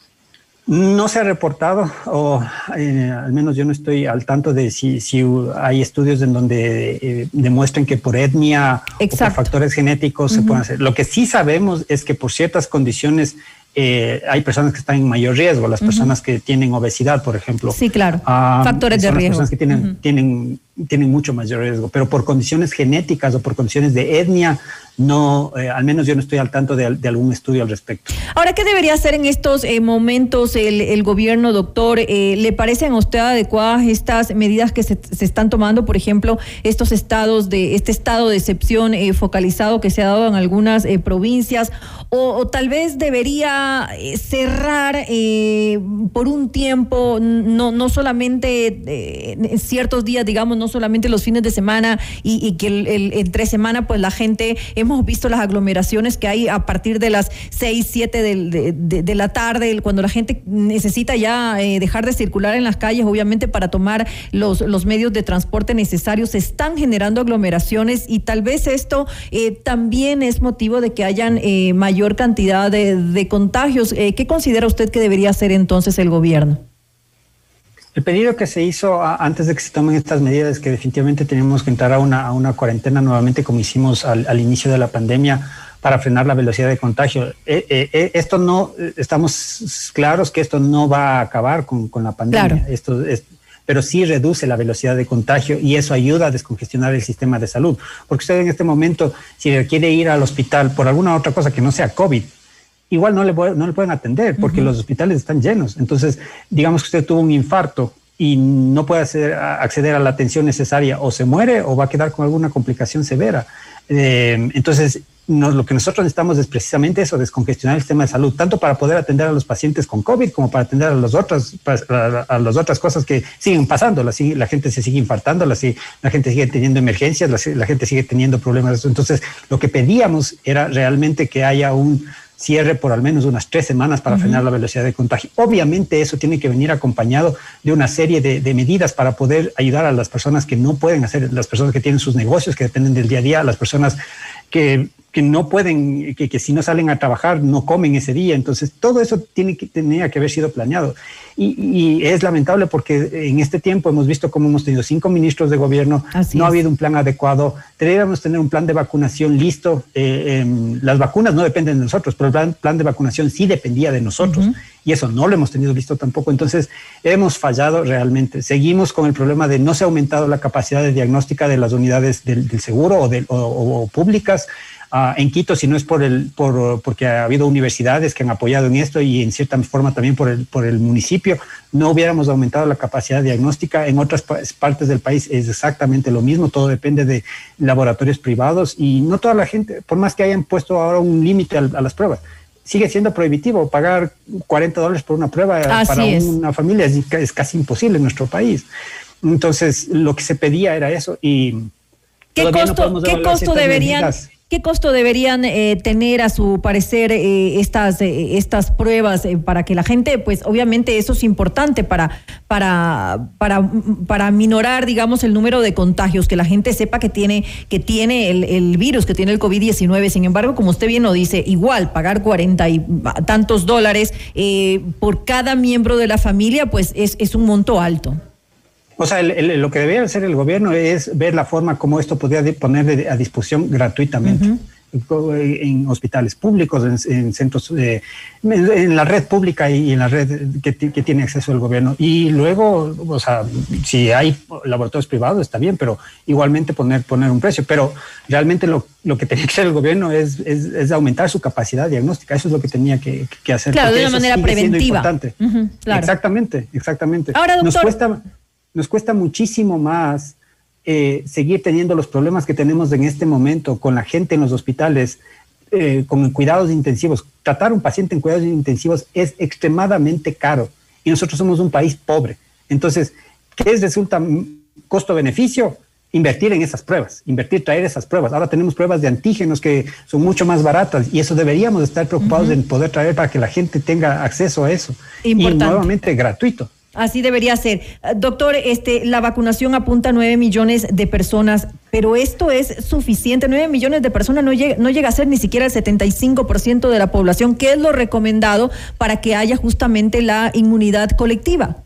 [SPEAKER 11] No se ha reportado, o eh, al menos yo no estoy al tanto de si, si hay estudios en donde eh, demuestren que por etnia Exacto. o por factores genéticos uh-huh. se pueden hacer. Lo que sí sabemos es que por ciertas condiciones eh, hay personas que están en mayor riesgo, las uh-huh. personas que tienen obesidad, por ejemplo.
[SPEAKER 3] Sí, claro. Um, factores de riesgo.
[SPEAKER 11] Las personas que tienen, uh-huh. tienen, tienen mucho mayor riesgo, pero por condiciones genéticas o por condiciones de etnia, no, eh, al menos yo no estoy al tanto de, de algún estudio al respecto.
[SPEAKER 3] Ahora, ¿qué debería hacer en estos eh, momentos el, el gobierno, doctor? Eh, ¿Le parecen a usted adecuadas estas medidas que se, se están tomando? Por ejemplo, estos estados de, este estado de excepción eh, focalizado que se ha dado en algunas eh, provincias, o, o tal vez debería eh, cerrar eh, por un tiempo, no, no solamente eh, ciertos días, digamos, no solamente los fines de semana y, y que el, el, entre semana pues la gente... Hemos visto las aglomeraciones que hay a partir de las seis, siete de, de, de, de la tarde, cuando la gente necesita ya eh, dejar de circular en las calles, obviamente para tomar los, los medios de transporte necesarios. Se están generando aglomeraciones y tal vez esto eh, también es motivo de que hayan eh, mayor cantidad de, de contagios. Eh, ¿Qué considera usted que debería hacer entonces el gobierno?
[SPEAKER 11] El pedido que se hizo a, antes de que se tomen estas medidas es que definitivamente tenemos que entrar a una, a una cuarentena nuevamente como hicimos al, al inicio de la pandemia para frenar la velocidad de contagio. Eh, eh, esto no, estamos claros que esto no va a acabar con, con la pandemia, claro. esto es, pero sí reduce la velocidad de contagio y eso ayuda a descongestionar el sistema de salud. Porque usted en este momento, si requiere ir al hospital por alguna otra cosa que no sea COVID, igual no le, no le pueden atender porque uh-huh. los hospitales están llenos. Entonces, digamos que usted tuvo un infarto y no puede hacer, acceder a la atención necesaria, o se muere o va a quedar con alguna complicación severa. Eh, entonces, no, lo que nosotros necesitamos es precisamente eso, descongestionar el sistema de salud, tanto para poder atender a los pacientes con COVID como para atender a las otras, a, a las otras cosas que siguen pasando. La, la gente se sigue infartando, la, la gente sigue teniendo emergencias, la, la gente sigue teniendo problemas. Entonces, lo que pedíamos era realmente que haya un cierre por al menos unas tres semanas para uh-huh. frenar la velocidad de contagio. Obviamente eso tiene que venir acompañado de una serie de, de medidas para poder ayudar a las personas que no pueden hacer, las personas que tienen sus negocios, que dependen del día a día, las personas que, que no pueden, que, que si no salen a trabajar no comen ese día. Entonces todo eso tiene que, tenía que haber sido planeado. Y, y es lamentable porque en este tiempo hemos visto cómo hemos tenido cinco ministros de gobierno,
[SPEAKER 3] Así
[SPEAKER 11] no
[SPEAKER 3] es.
[SPEAKER 11] ha habido un plan adecuado, deberíamos tener un plan de vacunación listo. Eh, eh, las vacunas no dependen de nosotros, pero el plan, plan de vacunación sí dependía de nosotros. Uh-huh. Y eso no lo hemos tenido listo tampoco. Entonces, hemos fallado realmente. Seguimos con el problema de no se ha aumentado la capacidad de diagnóstica de las unidades del, del seguro o, de, o, o públicas. Uh, en Quito, si no es por el, por, porque ha habido universidades que han apoyado en esto y en cierta forma también por el, por el municipio, no hubiéramos aumentado la capacidad diagnóstica. En otras partes del país es exactamente lo mismo, todo depende de laboratorios privados y no toda la gente, por más que hayan puesto ahora un límite a, a las pruebas, sigue siendo prohibitivo pagar cuarenta dólares por una prueba. Así para es. Una familia es, es casi imposible en nuestro país. Entonces, lo que se pedía era eso y
[SPEAKER 3] ¿qué costo, no ¿qué costo deberían... Medidas. ¿Qué costo deberían eh, tener a su parecer eh, estas eh, estas pruebas eh, para que la gente, pues obviamente eso es importante para para para para minorar, digamos, el número de contagios, que la gente sepa que tiene que tiene el, el virus, que tiene el COVID diecinueve. Sin embargo, como usted bien lo dice, igual pagar cuarenta y tantos dólares eh, por cada miembro de la familia, pues es es un monto alto.
[SPEAKER 11] O sea, el, el, lo que debería hacer el gobierno es ver la forma como esto podría poner a disposición gratuitamente. Uh-huh. en, en hospitales públicos, en, en centros, eh, en, en la red pública y en la red que, que tiene acceso el gobierno. Y luego, o sea, si hay laboratorios privados está bien, pero igualmente poner, poner un precio. Pero realmente lo, lo que tenía que hacer el gobierno es, es, es aumentar su capacidad diagnóstica. Eso es lo que tenía que, que hacer.
[SPEAKER 3] Claro, de una manera preventiva.
[SPEAKER 11] Uh-huh, claro. Exactamente, exactamente.
[SPEAKER 3] Ahora, doctor,
[SPEAKER 11] nos cuesta... Nos cuesta muchísimo más eh, seguir teniendo los problemas que tenemos en este momento con la gente en los hospitales, eh, con cuidados intensivos. Tratar a un paciente en cuidados intensivos es extremadamente caro y nosotros somos un país pobre. Entonces, ¿qué es, resulta costo-beneficio? Invertir en esas pruebas, invertir, traer esas pruebas. Ahora tenemos pruebas de antígenos que son mucho más baratas y eso deberíamos estar preocupados uh-huh. en poder traer para que la gente tenga acceso a eso. Importante. Y nuevamente gratuito.
[SPEAKER 3] Así debería ser. Doctor, este, la vacunación apunta a nueve millones de personas, pero esto es suficiente. nueve millones de personas no llega, no llega a ser ni siquiera el setenta y cinco por ciento de la población, que es lo recomendado para que haya justamente la inmunidad colectiva.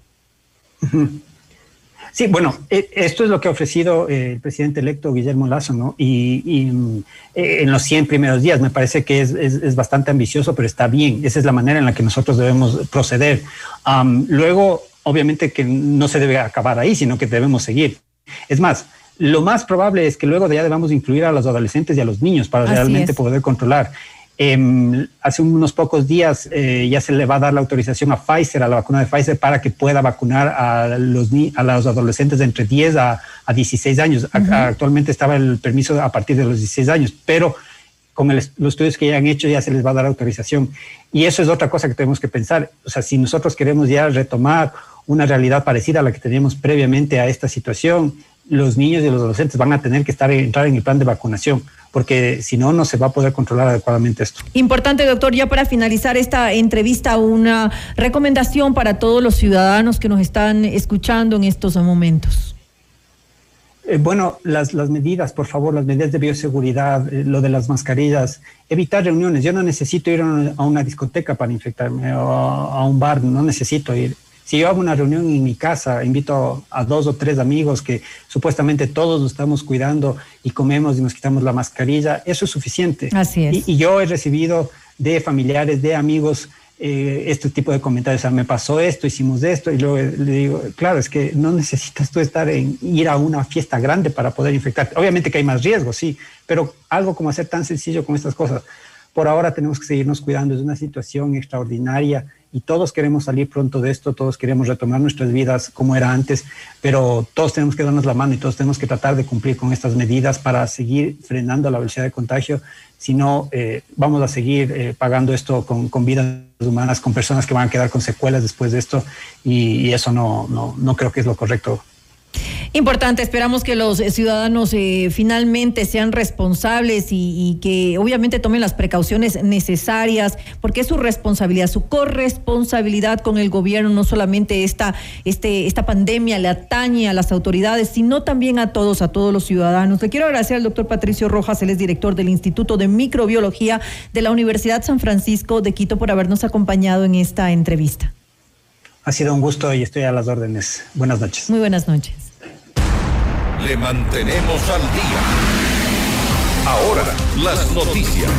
[SPEAKER 11] Sí, bueno, esto es lo que ha ofrecido el presidente electo Guillermo Lasso, ¿no? Y, y en los cien primeros días me parece que es, es, es bastante ambicioso, pero está bien. Esa es la manera en la que nosotros debemos proceder. Um, luego, obviamente que no se debe acabar ahí, sino que debemos seguir. Es más, lo más probable es que luego de ya debamos incluir a los adolescentes y a los niños para Así realmente es. poder controlar. Eh, hace unos pocos días eh, ya se le va a dar la autorización a Pfizer, a la vacuna de Pfizer, para que pueda vacunar a los, a los adolescentes de entre diez a dieciséis años. Uh-huh. Actualmente estaba el permiso a partir de los dieciséis años, pero con el, los estudios que ya han hecho ya se les va a dar autorización. Y eso es otra cosa que tenemos que pensar. O sea, si nosotros queremos ya retomar una realidad parecida a la que teníamos previamente a esta situación, los niños y los adolescentes van a tener que estar entrar en el plan de vacunación, porque si no, no se va a poder controlar adecuadamente esto.
[SPEAKER 3] Importante, doctor, ya para finalizar esta entrevista, una recomendación para todos los ciudadanos que nos están escuchando en estos momentos.
[SPEAKER 11] Eh, bueno, las, las medidas, por favor, las medidas de bioseguridad, eh, lo de las mascarillas, evitar reuniones. Yo no necesito ir a una, a una discoteca para infectarme o a, a un bar, no necesito ir. Si yo hago una reunión en mi casa, invito a dos o tres amigos que supuestamente todos nos estamos cuidando y comemos y nos quitamos la mascarilla, eso es suficiente.
[SPEAKER 3] Así es.
[SPEAKER 11] Y, y yo he recibido de familiares, de amigos, eh, este tipo de comentarios. O sea, me pasó esto, hicimos esto, y luego le digo, claro, es que no necesitas tú estar en ir a una fiesta grande para poder infectarte. Obviamente que hay más riesgos, sí, pero algo como hacer tan sencillo como estas cosas. Por ahora tenemos que seguirnos cuidando, es una situación extraordinaria y todos queremos salir pronto de esto, todos queremos retomar nuestras vidas como era antes, pero todos tenemos que darnos la mano y todos tenemos que tratar de cumplir con estas medidas para seguir frenando la velocidad de contagio. Si no, eh, vamos a seguir eh, pagando esto con, con vidas humanas, con personas que van a quedar con secuelas después de esto y, y eso no, no, no creo que es lo correcto.
[SPEAKER 3] Importante, esperamos que los ciudadanos eh, finalmente sean responsables y, y que obviamente tomen las precauciones necesarias, porque es su responsabilidad, su corresponsabilidad con el gobierno. No solamente esta, este, esta pandemia le atañe a las autoridades, sino también a todos, a todos los ciudadanos. Le quiero agradecer al doctor Patricio Rojas, él es director del Instituto de Microbiología de la Universidad San Francisco de Quito, por habernos acompañado en esta entrevista.
[SPEAKER 11] Ha sido un gusto y estoy a las órdenes. Buenas noches.
[SPEAKER 3] Muy buenas noches.
[SPEAKER 1] Le mantenemos al día. Ahora, las noticias.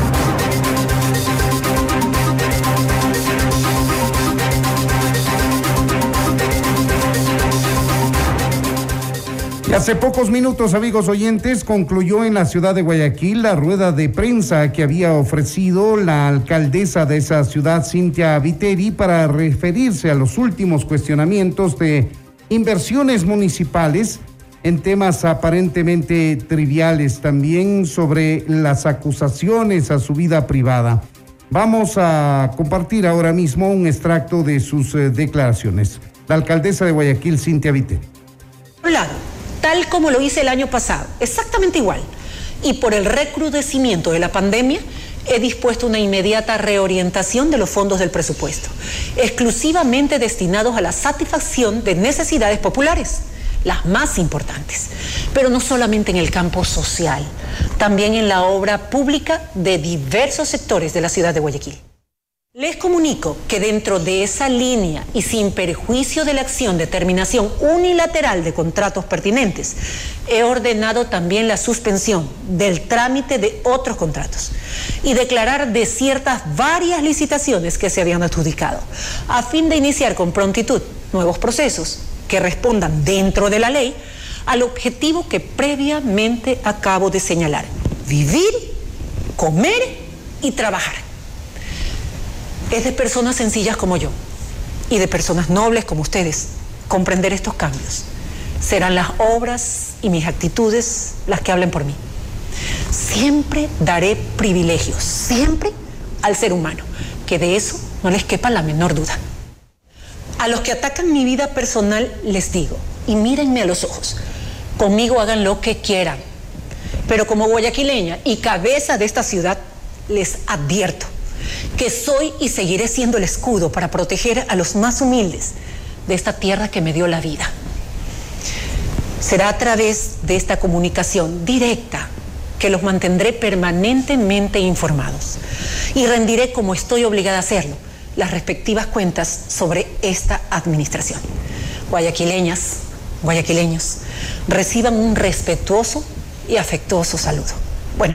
[SPEAKER 2] Y hace pocos minutos, amigos oyentes, concluyó en la ciudad de Guayaquil la rueda de prensa que había ofrecido la alcaldesa de esa ciudad, Cintia Viteri, para referirse a los últimos cuestionamientos de inversiones municipales en temas aparentemente triviales, también sobre las acusaciones a su vida privada. Vamos a compartir ahora mismo un extracto de sus eh, declaraciones. La alcaldesa de Guayaquil, Cintia Viteri.
[SPEAKER 6] Hola. Tal como lo hice el año pasado, exactamente igual. Y por el recrudecimiento de la pandemia, he dispuesto una inmediata reorientación de los fondos del presupuesto, exclusivamente destinados a la satisfacción de necesidades populares, las más importantes, pero no solamente en el campo social, también en la obra pública de diversos sectores de la ciudad de Guayaquil. Les comunico que dentro de esa línea y sin perjuicio de la acción de terminación unilateral de contratos pertinentes, he ordenado también la suspensión del trámite de otros contratos y declarar desiertas varias licitaciones que se habían adjudicado, a fin de iniciar con prontitud nuevos procesos que respondan dentro de la ley al objetivo que previamente acabo de señalar: vivir, comer y trabajar. Es de personas sencillas como yo y de personas nobles como ustedes comprender estos cambios. Serán las obras y mis actitudes las que hablen por mí. Siempre daré privilegios, siempre al ser humano, que de eso no les quepa la menor duda. A los que atacan mi vida personal les digo, y mírenme a los ojos, conmigo hagan lo que quieran, pero como guayaquileña y cabeza de esta ciudad, les advierto que soy y seguiré siendo el escudo para proteger a los más humildes de esta tierra que me dio la vida. Será a través de esta comunicación directa que los mantendré permanentemente informados y rendiré, como estoy obligada a hacerlo, las respectivas cuentas sobre esta administración. Guayaquileñas, guayaquileños, reciban un respetuoso y afectuoso saludo. Bueno.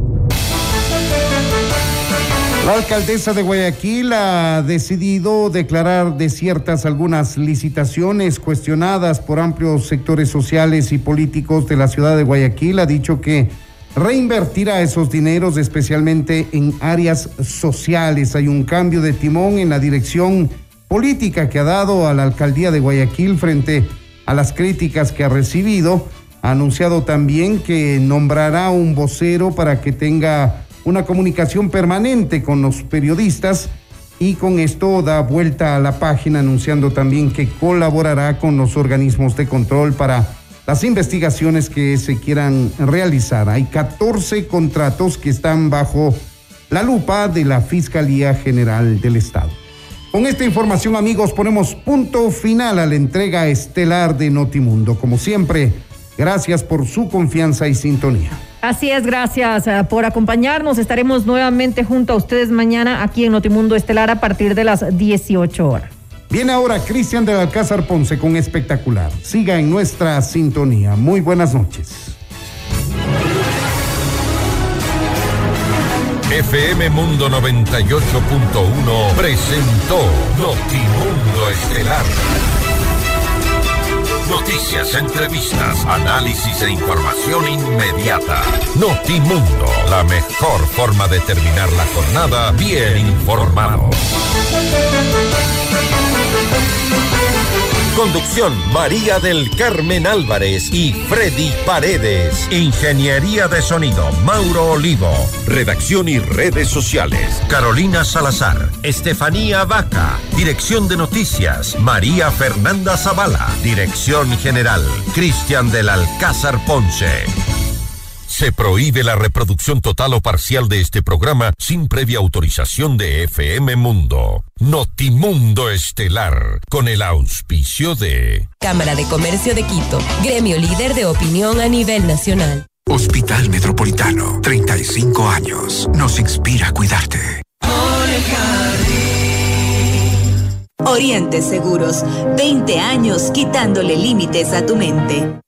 [SPEAKER 2] La alcaldesa de Guayaquil ha decidido declarar desiertas algunas licitaciones cuestionadas por amplios sectores sociales y políticos de la ciudad de Guayaquil. Ha dicho que reinvertirá esos dineros especialmente en áreas sociales. Hay un cambio de timón en la dirección política que ha dado a la alcaldía de Guayaquil frente a las críticas que ha recibido. Ha anunciado también que nombrará un vocero para que tenga una comunicación permanente con los periodistas, y con esto da vuelta a la página anunciando también que colaborará con los organismos de control para las investigaciones que se quieran realizar. Hay catorce contratos que están bajo la lupa de la Fiscalía General del Estado. Con esta información, amigos, ponemos punto final a la entrega estelar de Notimundo. Como siempre, gracias por su confianza y sintonía.
[SPEAKER 3] Así es, gracias uh, por acompañarnos. Estaremos nuevamente junto a ustedes mañana aquí en Notimundo Estelar a partir de las dieciocho horas.
[SPEAKER 2] Viene ahora Cristian del Alcázar Ponce con Espectacular. Siga en nuestra sintonía. Muy buenas noches.
[SPEAKER 1] F M Mundo noventa y ocho punto uno presentó Notimundo Estelar. Noticias, entrevistas, análisis e información inmediata. Notimundo, la mejor forma de terminar la jornada bien informado. Conducción, María del Carmen Álvarez y Freddy Paredes. Ingeniería de sonido, Mauro Olivo. Redacción y redes sociales, Carolina Salazar, Estefanía Vaca. Dirección de noticias, María Fernanda Zavala. Dirección general, Cristian del Alcázar Ponce. Se prohíbe la reproducción total o parcial de este programa sin previa autorización de F M Mundo. Notimundo Estelar, con el auspicio de
[SPEAKER 4] Cámara de Comercio de Quito, gremio líder de opinión a nivel nacional.
[SPEAKER 5] Hospital Metropolitano, treinta y cinco años. Nos inspira a cuidarte.
[SPEAKER 12] Oriente Seguros, veinte años quitándole límites a tu mente.